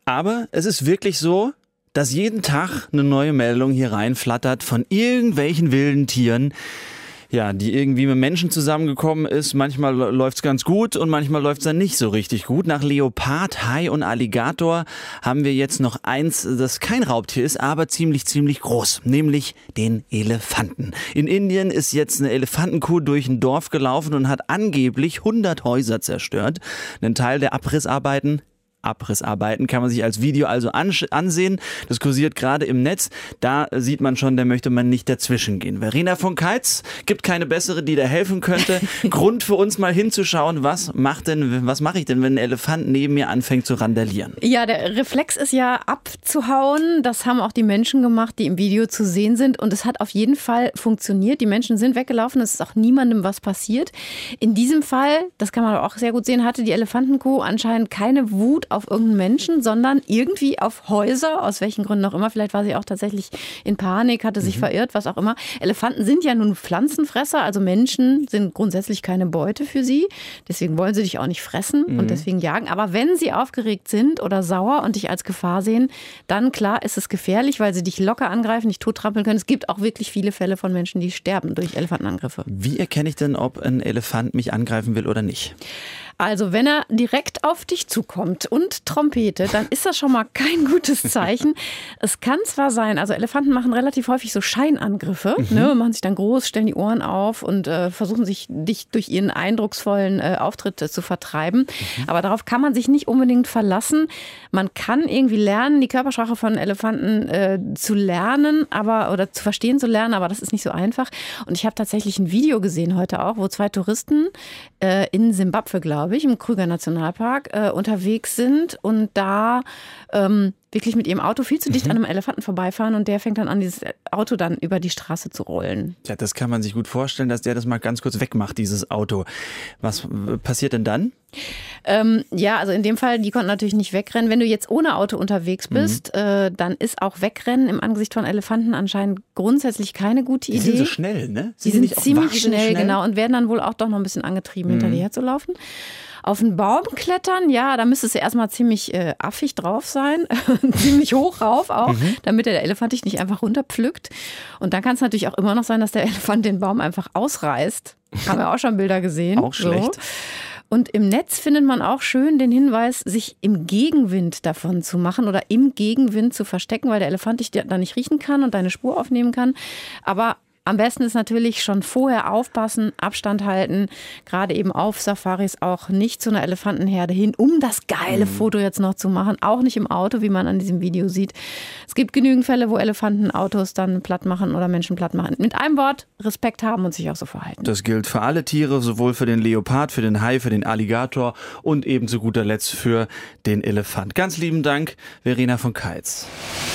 Aber es ist wirklich so, dass jeden Tag eine neue Meldung hier reinflattert von irgendwelchen wilden Tieren, ja, die irgendwie mit Menschen zusammengekommen ist. Manchmal läuft's ganz gut und manchmal läuft's dann nicht so richtig gut. Nach Leopard, Hai und Alligator haben wir jetzt noch eins, das kein Raubtier ist, aber ziemlich, ziemlich groß, nämlich den Elefanten. In Indien ist jetzt eine Elefantenkuh durch ein Dorf gelaufen und hat angeblich hundert Häuser zerstört. Ein Teil der Abrissarbeiten Abrissarbeiten kann man sich als Video also ansehen. Das kursiert gerade im Netz. Da sieht man schon, da möchte man nicht dazwischen gehen. Verena von Keitz, gibt keine bessere, die da helfen könnte. Grund für uns mal hinzuschauen, was macht denn, was mache ich denn, wenn ein Elefant neben mir anfängt zu randalieren? Ja, der Reflex ist ja abzuhauen. Das haben auch die Menschen gemacht, die im Video zu sehen sind. Und es hat auf jeden Fall funktioniert. Die Menschen sind weggelaufen. Es ist auch niemandem was passiert. In diesem Fall, das kann man auch sehr gut sehen, hatte die Elefantenkuh anscheinend keine Wut auf irgendeinen Menschen, sondern irgendwie auf Häuser, aus welchen Gründen auch immer. Vielleicht war sie auch tatsächlich in Panik, hatte sich mhm. verirrt, was auch immer. Elefanten sind ja nun Pflanzenfresser, also Menschen sind grundsätzlich keine Beute für sie. Deswegen wollen sie dich auch nicht fressen mhm. und deswegen jagen. Aber wenn sie aufgeregt sind oder sauer und dich als Gefahr sehen, dann klar ist es gefährlich, weil sie dich locker angreifen, dich tottrampeln können. Es gibt auch wirklich viele Fälle von Menschen, die sterben durch Elefantenangriffe. Wie erkenne ich denn, ob ein Elefant mich angreifen will oder nicht? Also wenn er direkt auf dich zukommt und Trompete, dann ist das schon mal kein gutes Zeichen. Es kann zwar sein, also Elefanten machen relativ häufig so Scheinangriffe, mhm. ne, machen sich dann groß, stellen die Ohren auf und äh, versuchen sich dich durch ihren eindrucksvollen äh, Auftritt äh, zu vertreiben. Mhm. Aber darauf kann man sich nicht unbedingt verlassen. Man kann irgendwie lernen, die Körpersprache von Elefanten äh, zu lernen, aber oder zu verstehen zu lernen, aber das ist nicht so einfach. Und ich habe tatsächlich ein Video gesehen heute auch, wo zwei Touristen äh, in Simbabwe, glaube ich, im Krüger Nationalpark äh, unterwegs sind und da ähm, wirklich mit ihrem Auto viel zu dicht mhm. an einem Elefanten vorbeifahren und der fängt dann an, dieses Auto dann über die Straße zu rollen. Ja, das kann man sich gut vorstellen, dass der das mal ganz kurz wegmacht, dieses Auto. Was passiert denn dann? Ähm, ja, also in dem Fall, die konnten natürlich nicht wegrennen. Wenn du jetzt ohne Auto unterwegs bist, mhm. äh, dann ist auch Wegrennen im Angesicht von Elefanten anscheinend grundsätzlich keine gute Idee. Die sind so schnell, ne? Sie, die sind, sind ziemlich schnell, schnell, genau, und werden dann wohl auch doch noch ein bisschen angetrieben, mhm. hinter dir herzulaufen. Auf einen Baum klettern, ja, da müsstest du erstmal ziemlich äh, affig drauf sein, ziemlich hoch rauf auch, mhm. damit der Elefant dich nicht einfach runterpflückt. Und dann kann es natürlich auch immer noch sein, dass der Elefant den Baum einfach ausreißt. Haben wir auch schon Bilder gesehen. Auch schlecht. So. Und im Netz findet man auch schön den Hinweis, sich im Gegenwind davon zu machen oder im Gegenwind zu verstecken, weil der Elefant dich da nicht riechen kann und deine Spur aufnehmen kann. Aber am besten ist natürlich schon vorher aufpassen, Abstand halten, gerade eben auf Safaris auch nicht zu einer Elefantenherde hin, um das geile mhm. Foto jetzt noch zu machen, auch nicht im Auto, wie man an diesem Video sieht. Es gibt genügend Fälle, wo Elefanten Autos dann platt machen oder Menschen platt machen. Mit einem Wort, Respekt haben und sich auch so verhalten. Das gilt für alle Tiere, sowohl für den Leopard, für den Hai, für den Alligator und eben zu guter Letzt für den Elefant. Ganz lieben Dank, Verena von Keitz.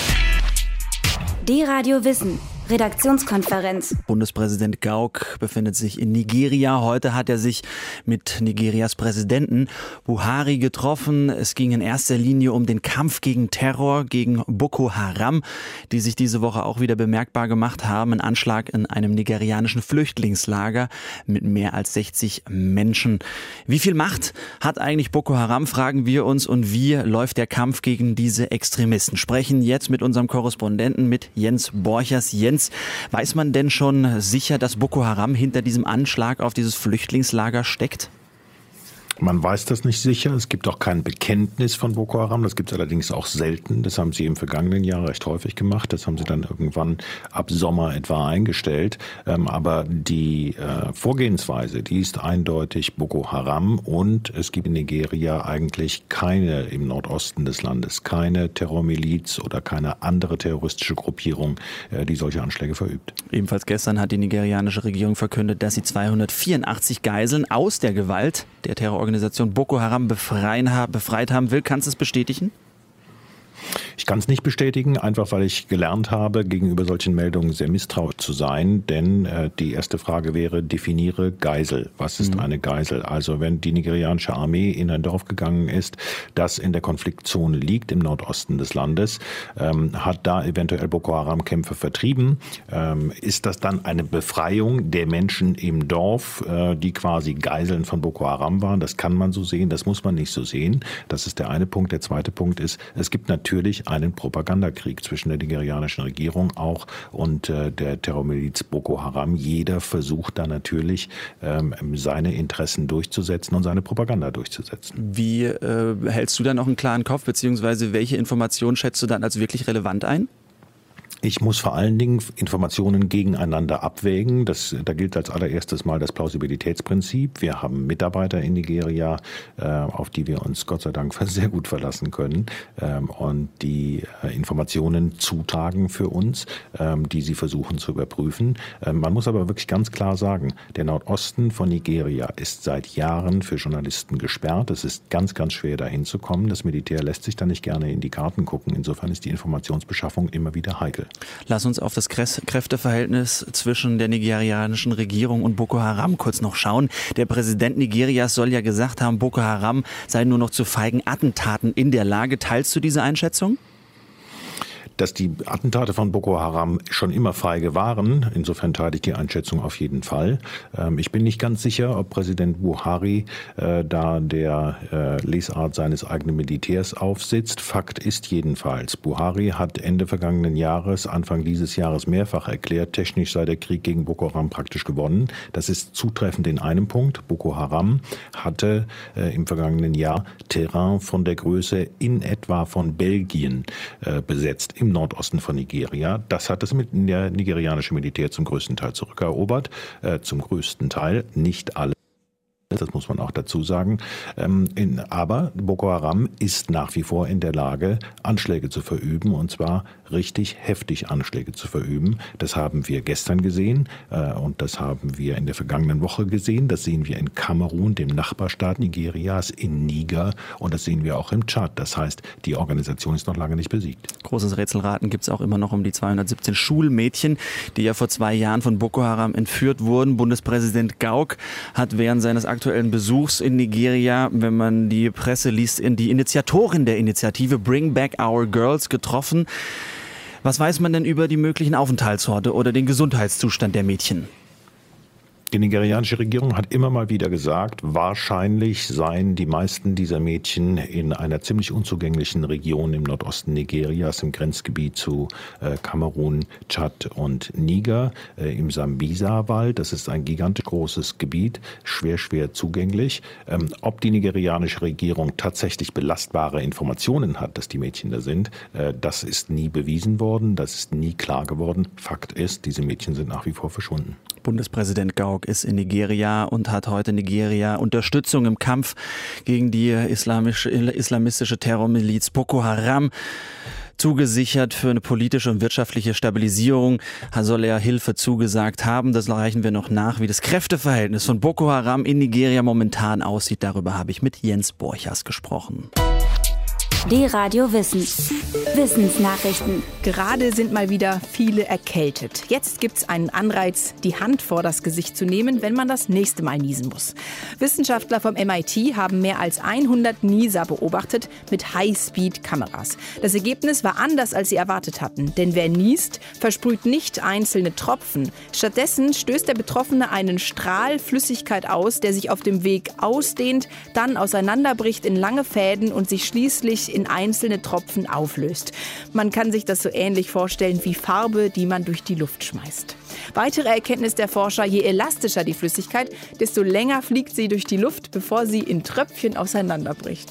D-Radio Wissen. Redaktionskonferenz. Bundespräsident Gauck befindet sich in Nigeria. Heute hat er sich mit Nigerias Präsidenten Buhari getroffen. Es ging in erster Linie um den Kampf gegen Terror, gegen Boko Haram, die sich diese Woche auch wieder bemerkbar gemacht haben. Ein Anschlag in einem nigerianischen Flüchtlingslager mit mehr als sechzig Menschen. Wie viel Macht hat eigentlich Boko Haram, fragen wir uns, und wie läuft der Kampf gegen diese Extremisten? Sprechen jetzt mit unserem Korrespondenten, mit Jens Borchers. Jens, weiß man denn schon sicher, dass Boko Haram hinter diesem Anschlag auf dieses Flüchtlingslager steckt? Man weiß das nicht sicher. Es gibt auch kein Bekenntnis von Boko Haram. Das gibt es allerdings auch selten. Das haben sie im vergangenen Jahr recht häufig gemacht. Das haben sie dann irgendwann ab Sommer etwa eingestellt. Aber die Vorgehensweise, die ist eindeutig Boko Haram. Und es gibt in Nigeria eigentlich keine, im Nordosten des Landes, keine Terrormiliz oder keine andere terroristische Gruppierung, die solche Anschläge verübt. Ebenfalls gestern hat die nigerianische Regierung verkündet, dass sie zweihundertvierundachtzig Geiseln aus der Gewalt der Terrororganisation Organisation Boko Haram befreien, befreit haben will. Kannst du es bestätigen? Ich kann es nicht bestätigen, einfach weil ich gelernt habe, gegenüber solchen Meldungen sehr misstrauisch zu sein. Denn äh, die erste Frage wäre, definiere Geisel. Was ist mhm. eine Geisel? Also wenn die nigerianische Armee in ein Dorf gegangen ist, das in der Konfliktzone liegt, im Nordosten des Landes, ähm, hat da eventuell Boko Haram-Kämpfer vertrieben, ähm, ist das dann eine Befreiung der Menschen im Dorf, äh, die quasi Geiseln von Boko Haram waren? Das kann man so sehen, das muss man nicht so sehen. Das ist der eine Punkt. Der zweite Punkt ist, es gibt natürlich einen Propagandakrieg zwischen der nigerianischen Regierung auch und äh, der Terrormiliz Boko Haram. Jeder versucht da natürlich, ähm, seine Interessen durchzusetzen und seine Propaganda durchzusetzen. Wie äh, hältst du da noch einen klaren Kopf, beziehungsweise welche Informationen schätzt du dann als wirklich relevant ein? Ich muss vor allen Dingen Informationen gegeneinander abwägen. Das, da gilt als allererstes mal das Plausibilitätsprinzip. Wir haben Mitarbeiter in Nigeria, äh, auf die wir uns Gott sei Dank sehr gut verlassen können ähm, und die äh, Informationen zutragen für uns, ähm, die sie versuchen zu überprüfen. Ähm, man muss aber wirklich ganz klar sagen, der Nordosten von Nigeria ist seit Jahren für Journalisten gesperrt. Es ist ganz, ganz schwer, da hinzukommen. Das Militär lässt sich da nicht gerne in die Karten gucken. Insofern ist die Informationsbeschaffung immer wieder heikel. Lass uns auf das Kräfteverhältnis zwischen der nigerianischen Regierung und Boko Haram kurz noch schauen. Der Präsident Nigerias soll ja gesagt haben, Boko Haram sei nur noch zu feigen Attentaten in der Lage. Teilst du diese Einschätzung? Dass die Attentate von Boko Haram schon immer feige waren. Insofern teile ich die Einschätzung auf jeden Fall. Ähm, ich bin nicht ganz sicher, ob Präsident Buhari äh, da der äh, Lesart seines eigenen Militärs aufsitzt. Fakt ist jedenfalls, Buhari hat Ende vergangenen Jahres, Anfang dieses Jahres mehrfach erklärt, technisch sei der Krieg gegen Boko Haram praktisch gewonnen. Das ist zutreffend in einem Punkt. Boko Haram hatte äh, im vergangenen Jahr Terrain von der Größe in etwa von Belgien äh, besetzt. Im Nordosten von Nigeria. Das hat das mit der nigerianische Militär zum größten Teil zurückerobert. Äh, zum größten Teil, nicht alle. Das muss man auch dazu sagen. Ähm, in, aber Boko Haram ist nach wie vor in der Lage, Anschläge zu verüben, und zwar richtig heftig Anschläge zu verüben. Das haben wir gestern gesehen äh, und das haben wir in der vergangenen Woche gesehen. Das sehen wir in Kamerun, dem Nachbarstaat Nigerias, in Niger, und das sehen wir auch im Tschad. Das heißt, die Organisation ist noch lange nicht besiegt. Großes Rätselraten gibt es auch immer noch um die zweihundertsiebzehn Schulmädchen, die ja vor zwei Jahren von Boko Haram entführt wurden. Bundespräsident Gauck hat während seines aktuellen Besuchs in Nigeria, wenn man die Presse liest, in die Initiatorin der Initiative Bring Back Our Girls getroffen. Was weiß man denn über die möglichen Aufenthaltsorte oder den Gesundheitszustand der Mädchen? Die nigerianische Regierung hat immer mal wieder gesagt, wahrscheinlich seien die meisten dieser Mädchen in einer ziemlich unzugänglichen Region im Nordosten Nigerias, im Grenzgebiet zu äh, Kamerun, Tschad und Niger, äh, im Sambisa-Wald. Das ist ein gigantisch großes Gebiet, schwer, schwer zugänglich. Ähm, ob die nigerianische Regierung tatsächlich belastbare Informationen hat, dass die Mädchen da sind, äh, das ist nie bewiesen worden, das ist nie klar geworden. Fakt ist, diese Mädchen sind nach wie vor verschwunden. Bundespräsident Gauck ist in Nigeria und hat heute Nigeria Unterstützung im Kampf gegen die islamische, islamistische Terrormiliz Boko Haram zugesichert. Für eine politische und wirtschaftliche Stabilisierung soll er Hilfe zugesagt haben. Das reichen wir noch nach. Wie das Kräfteverhältnis von Boko Haram in Nigeria momentan aussieht, darüber habe ich mit Jens Borchers gesprochen. D-Radio Wissen. Wissensnachrichten. Gerade sind mal wieder viele erkältet. Jetzt gibt's einen Anreiz, die Hand vor das Gesicht zu nehmen, wenn man das nächste Mal niesen muss. Wissenschaftler vom M I T haben mehr als hundert Nieser beobachtet mit High-Speed-Kameras. Das Ergebnis war anders, als sie erwartet hatten. Denn wer niest, versprüht nicht einzelne Tropfen. Stattdessen stößt der Betroffene einen Strahl Flüssigkeit aus, der sich auf dem Weg ausdehnt, dann auseinanderbricht in lange Fäden und sich schließlich in einzelne Tropfen auflöst. Man kann sich das so ähnlich vorstellen wie Farbe, die man durch die Luft schmeißt. Weitere Erkenntnis der Forscher: Je elastischer die Flüssigkeit, desto länger fliegt sie durch die Luft, bevor sie in Tröpfchen auseinanderbricht.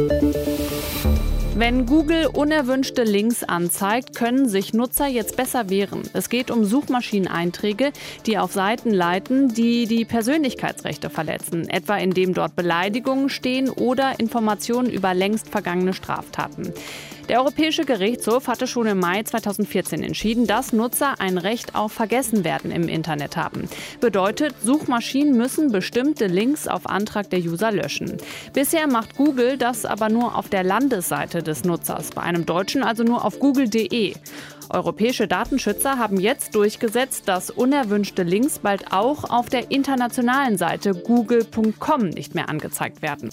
Wenn Google unerwünschte Links anzeigt, können sich Nutzer jetzt besser wehren. Es geht um Suchmaschineneinträge, die auf Seiten leiten, die die Persönlichkeitsrechte verletzen, etwa indem dort Beleidigungen stehen oder Informationen über längst vergangene Straftaten. Der Europäische Gerichtshof hatte schon im Mai zweitausendvierzehn entschieden, dass Nutzer ein Recht auf Vergessenwerden im Internet haben. Bedeutet, Suchmaschinen müssen bestimmte Links auf Antrag der User löschen. Bisher macht Google das aber nur auf der Landesseite des Nutzers, bei einem Deutschen also nur auf google punkt de. Europäische Datenschützer haben jetzt durchgesetzt, dass unerwünschte Links bald auch auf der internationalen Seite google punkt com nicht mehr angezeigt werden.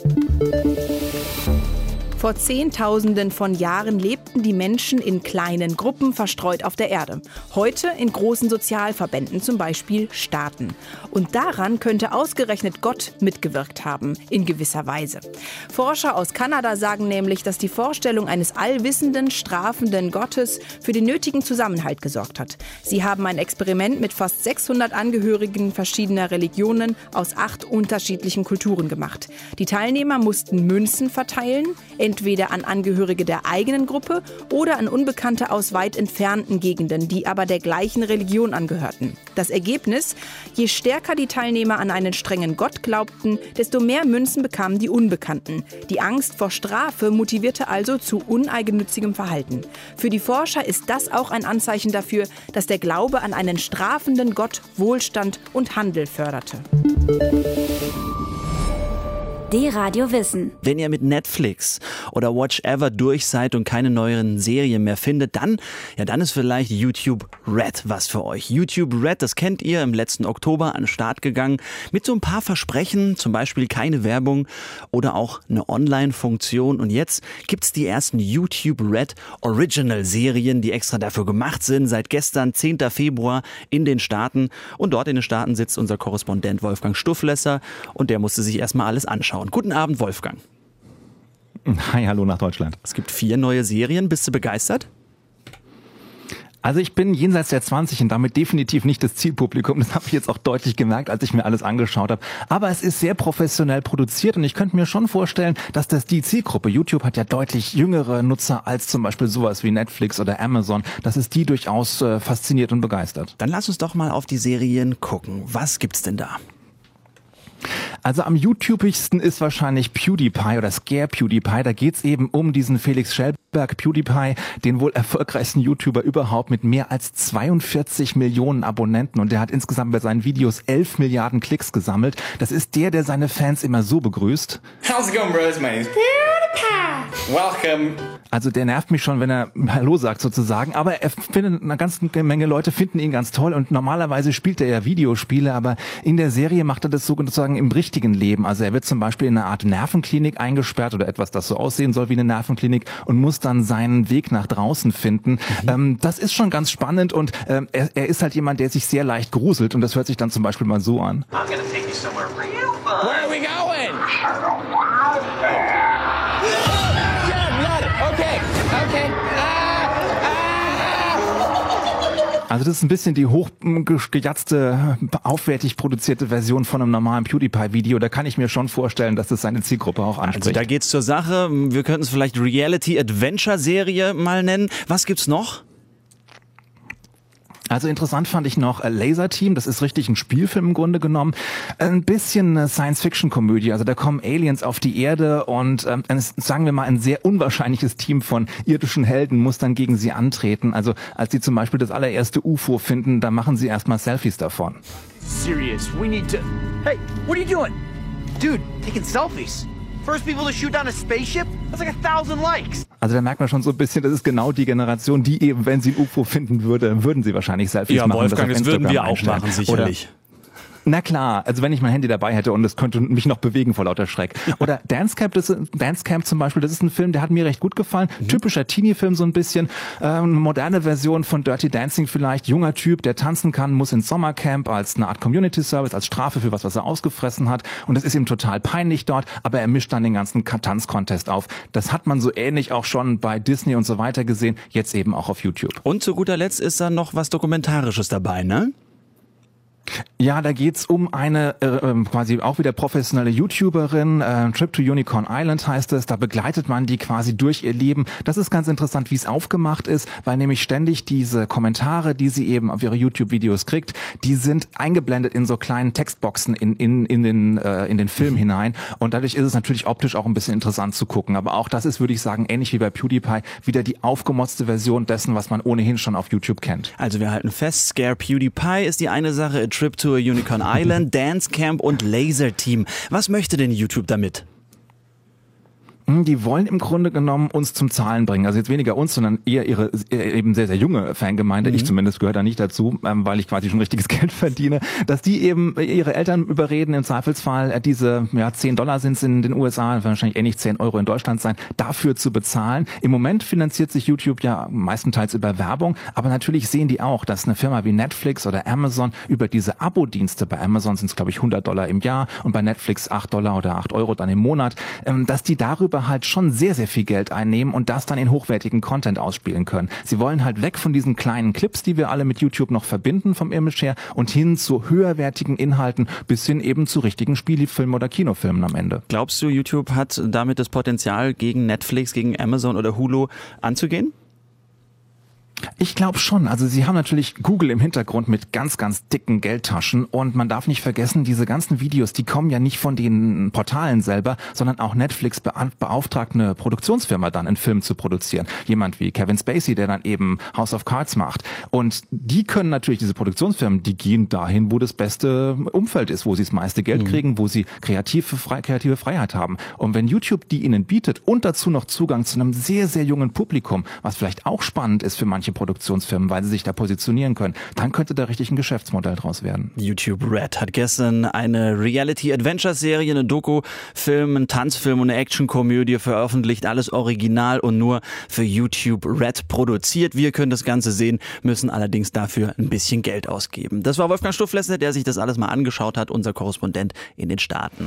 Vor Zehntausenden von Jahren lebten die Menschen in kleinen Gruppen verstreut auf der Erde. Heute in großen Sozialverbänden, zum Beispiel Staaten. Und daran könnte ausgerechnet Gott mitgewirkt haben, in gewisser Weise. Forscher aus Kanada sagen nämlich, dass die Vorstellung eines allwissenden, strafenden Gottes für den nötigen Zusammenhalt gesorgt hat. Sie haben ein Experiment mit fast sechshundert Angehörigen verschiedener Religionen aus acht unterschiedlichen Kulturen gemacht. Die Teilnehmer mussten Münzen verteilen, entweder an Angehörige der eigenen Gruppe oder an Unbekannte aus weit entfernten Gegenden, die aber der gleichen Religion angehörten. Das Ergebnis: Je stärker die Teilnehmer an einen strengen Gott glaubten, desto mehr Münzen bekamen die Unbekannten. Die Angst vor Strafe motivierte also zu uneigennützigem Verhalten. Für die Forscher ist das auch ein Anzeichen dafür, dass der Glaube an einen strafenden Gott Wohlstand und Handel förderte. D-Radio Wissen. Wenn ihr mit Netflix oder Watch Ever durch seid und keine neueren Serien mehr findet, dann, ja, dann ist vielleicht YouTube Red was für euch. YouTube Red, das kennt ihr, im letzten Oktober an den Start gegangen, mit so ein paar Versprechen, zum Beispiel keine Werbung oder auch eine Online-Funktion. Und jetzt gibt's die ersten YouTube Red Original-Serien, die extra dafür gemacht sind. Seit gestern, zehnten Februar, in den Staaten. Und dort in den Staaten sitzt unser Korrespondent Wolfgang Stufflesser und der musste sich erstmal alles anschauen. Guten Abend, Wolfgang. Hi, hallo nach Deutschland. Es gibt vier neue Serien. Bist du begeistert? Also ich bin jenseits der zwanzig und damit definitiv nicht das Zielpublikum. Das habe ich jetzt auch deutlich gemerkt, als ich mir alles angeschaut habe. Aber es ist sehr professionell produziert und ich könnte mir schon vorstellen, dass das die Zielgruppe, YouTube hat ja deutlich jüngere Nutzer als zum Beispiel sowas wie Netflix oder Amazon, dass es die durchaus äh, fasziniert und begeistert. Dann lass uns doch mal auf die Serien gucken. Was gibt's denn da? Also am YouTubigsten ist wahrscheinlich PewDiePie oder Scare PewDiePie. Da geht's eben um diesen Felix Schellberg PewDiePie, den wohl erfolgreichsten YouTuber überhaupt mit mehr als zweiundvierzig Millionen Abonnenten. Und der hat insgesamt bei seinen Videos elf Milliarden Klicks gesammelt. Das ist der, der seine Fans immer so begrüßt. How's it going, bros? My name's PewDiePie. Welcome. Also der nervt mich schon, wenn er Hallo sagt sozusagen. Aber er findet, eine ganze Menge Leute finden ihn ganz toll. Und normalerweise spielt er ja Videospiele, aber in der Serie macht er das sozusagen im richtigen Leben. Also er wird zum Beispiel in eine Art Nervenklinik eingesperrt oder etwas, das so aussehen soll wie eine Nervenklinik und muss dann seinen Weg nach draußen finden. Mhm. Ähm, das ist schon ganz spannend und ähm, er, er ist halt jemand, der sich sehr leicht gruselt und das hört sich dann zum Beispiel mal so an. I'm gonna take you somewhere real fun. Where are we going? Okay, okay. Also das ist ein bisschen die hochgejatzte, aufwertig produzierte Version von einem normalen PewDiePie-Video. Da kann ich mir schon vorstellen, dass das seine Zielgruppe auch anspricht. Also da geht's zur Sache. Wir könnten es vielleicht Reality-Adventure-Serie mal nennen. Was gibt's noch? Also interessant fand ich noch äh, Laser Team, das ist richtig ein Spielfilm im Grunde genommen. Ein bisschen eine Science-Fiction-Komödie, also da kommen Aliens auf die Erde und ähm, ein, sagen wir mal ein sehr unwahrscheinliches Team von irdischen Helden muss dann gegen sie antreten. Also als sie zum Beispiel das allererste U F O finden, da machen sie erstmal Selfies davon. Serious, we need to... Hey, what are you doing? Dude, taking selfies. First people to shoot down a spaceship? That's like a thousand likes. Also da merkt man schon so ein bisschen, das ist genau die Generation, die eben, wenn sie ein U F O finden würde, würden sie wahrscheinlich Selfies ja, machen. Ja, Wolfgang, das, das würden wir auch machen, sicherlich. Oder na klar, also wenn ich mein Handy dabei hätte und es könnte mich noch bewegen vor lauter Schreck. Oder Dance Camp, das ist, Dance Camp zum Beispiel, das ist ein Film, der hat mir recht gut gefallen. Mhm. Typischer Teenie-Film so ein bisschen. Äh, eine moderne Version von Dirty Dancing vielleicht. Junger Typ, der tanzen kann, muss ins Sommercamp als eine Art Community-Service, als Strafe für was, was er ausgefressen hat. Und das ist ihm total peinlich dort, aber er mischt dann den ganzen Tanzcontest auf. Das hat man so ähnlich auch schon bei Disney und so weiter gesehen, jetzt eben auch auf YouTube. Und zu guter Letzt ist da noch was Dokumentarisches dabei, ne? Ja, da geht's um eine äh, quasi auch wieder professionelle YouTuberin, äh, Trip to Unicorn Island heißt es, da begleitet man die quasi durch ihr Leben. Das ist ganz interessant, wie es aufgemacht ist, weil nämlich ständig diese Kommentare, die sie eben auf ihre YouTube-Videos kriegt, die sind eingeblendet in so kleinen Textboxen in in in den äh, in den Film hinein und dadurch ist es natürlich optisch auch ein bisschen interessant zu gucken. Aber auch das ist, würde ich sagen, ähnlich wie bei PewDiePie, wieder die aufgemotzte Version dessen, was man ohnehin schon auf YouTube kennt. Also wir halten fest, Scare PewDiePie ist die eine Sache, A Trip to Unicorn Island, Dance Camp und Laser Team. Was möchte denn YouTube damit? Die wollen im Grunde genommen uns zum Zahlen bringen. Also jetzt weniger uns, sondern eher ihre eben sehr, sehr junge Fangemeinde. Mhm. Ich zumindest gehöre da nicht dazu, weil ich quasi schon richtiges Geld verdiene. Dass die eben ihre Eltern überreden, im Zweifelsfall diese ja, zehn Dollar sind es in den U S A, wahrscheinlich ähnlich zehn Euro in Deutschland sein, dafür zu bezahlen. Im Moment finanziert sich YouTube ja meistenteils über Werbung, aber natürlich sehen die auch, dass eine Firma wie Netflix oder Amazon über diese Abo-Dienste, bei Amazon sind es glaube ich hundert Dollar im Jahr und bei Netflix acht Dollar oder acht Euro dann im Monat, dass die darüber halt schon sehr, sehr viel Geld einnehmen und das dann in hochwertigen Content ausspielen können. Sie wollen halt weg von diesen kleinen Clips, die wir alle mit YouTube noch verbinden vom Image her und hin zu höherwertigen Inhalten bis hin eben zu richtigen Spielfilmen oder Kinofilmen am Ende. Glaubst du, YouTube hat damit das Potenzial, gegen Netflix, gegen Amazon oder Hulu anzugehen? Ich glaube schon. Also sie haben natürlich Google im Hintergrund mit ganz, ganz dicken Geldtaschen und man darf nicht vergessen, diese ganzen Videos, die kommen ja nicht von den Portalen selber, sondern auch Netflix beauftragt eine Produktionsfirma dann, einen Film zu produzieren. Jemand wie Kevin Spacey, der dann eben House of Cards macht. Und die können natürlich, diese Produktionsfirmen, die gehen dahin, wo das beste Umfeld ist, wo sie das meiste Geld mhm. kriegen, wo sie kreative, frei, kreative Freiheit haben. Und wenn YouTube die ihnen bietet und dazu noch Zugang zu einem sehr, sehr jungen Publikum, was vielleicht auch spannend ist für manche Produktionsfirmen, weil sie sich da positionieren können, dann könnte da richtig ein Geschäftsmodell draus werden. YouTube Red hat gestern eine Reality-Adventure-Serie, eine Doku-Film, einen Tanzfilm und eine Action-Komödie veröffentlicht. Alles original und nur für YouTube Red produziert. Wir können das Ganze sehen, müssen allerdings dafür ein bisschen Geld ausgeben. Das war Wolfgang Stufflesser, der sich das alles mal angeschaut hat, unser Korrespondent in den Staaten.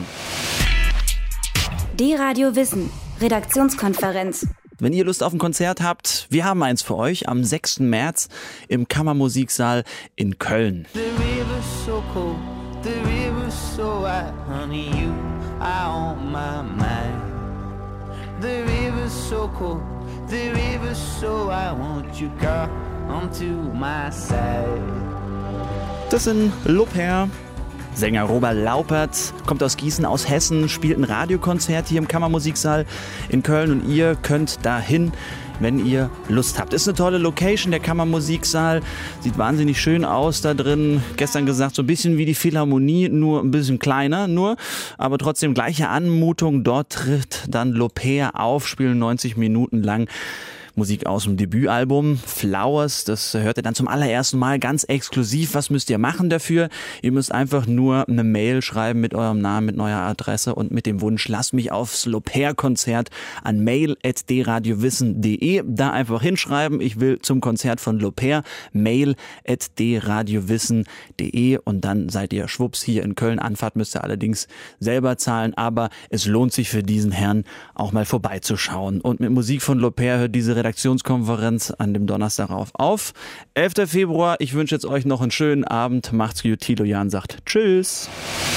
D-Radio Wissen, Redaktionskonferenz. Wenn ihr Lust auf ein Konzert habt, wir haben eins für euch am sechsten März im Kammermusiksaal in Köln. The river's so cold, the river's so wide, honey, you are on my mind. The river's so cold, the river's so wide, won't you come onto my side? Das sind L'Aubert. Sänger Robert Laupert kommt aus Gießen, aus Hessen, spielt ein Radiokonzert hier im Kammermusiksaal in Köln und ihr könnt dahin, wenn ihr Lust habt. Ist eine tolle Location, der Kammermusiksaal. Sieht wahnsinnig schön aus da drin. Gestern gesagt, so ein bisschen wie die Philharmonie, nur ein bisschen kleiner, nur, aber trotzdem gleiche Anmutung. Dort tritt dann L'Aubert auf, spielen neunzig Minuten lang Musik aus dem Debütalbum Flowers. Das hört ihr dann zum allerersten Mal ganz exklusiv. Was müsst ihr machen dafür? Ihr müsst einfach nur eine Mail schreiben mit eurem Namen, mit eurer Adresse und mit dem Wunsch, lasst mich aufs L'Aubert-Konzert an mail at d radio wissen punkt de. Da einfach hinschreiben, ich will zum Konzert von L'Aubert, mail at d radio wissen punkt de und dann seid ihr schwupps hier in Köln. Anfahrt müsst ihr allerdings selber zahlen, aber es lohnt sich für diesen Herrn auch mal vorbeizuschauen. Und mit Musik von L'Aubert hört diese Redaktionskonferenz an dem Donnerstag auf. auf. elfter Februar, ich wünsche jetzt euch noch einen schönen Abend. Macht's gut. Thilo Jahn sagt Tschüss.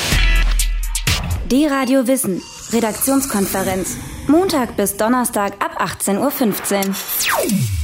D-Radio Wissen, Redaktionskonferenz. Montag bis Donnerstag ab achtzehn Uhr fünfzehn.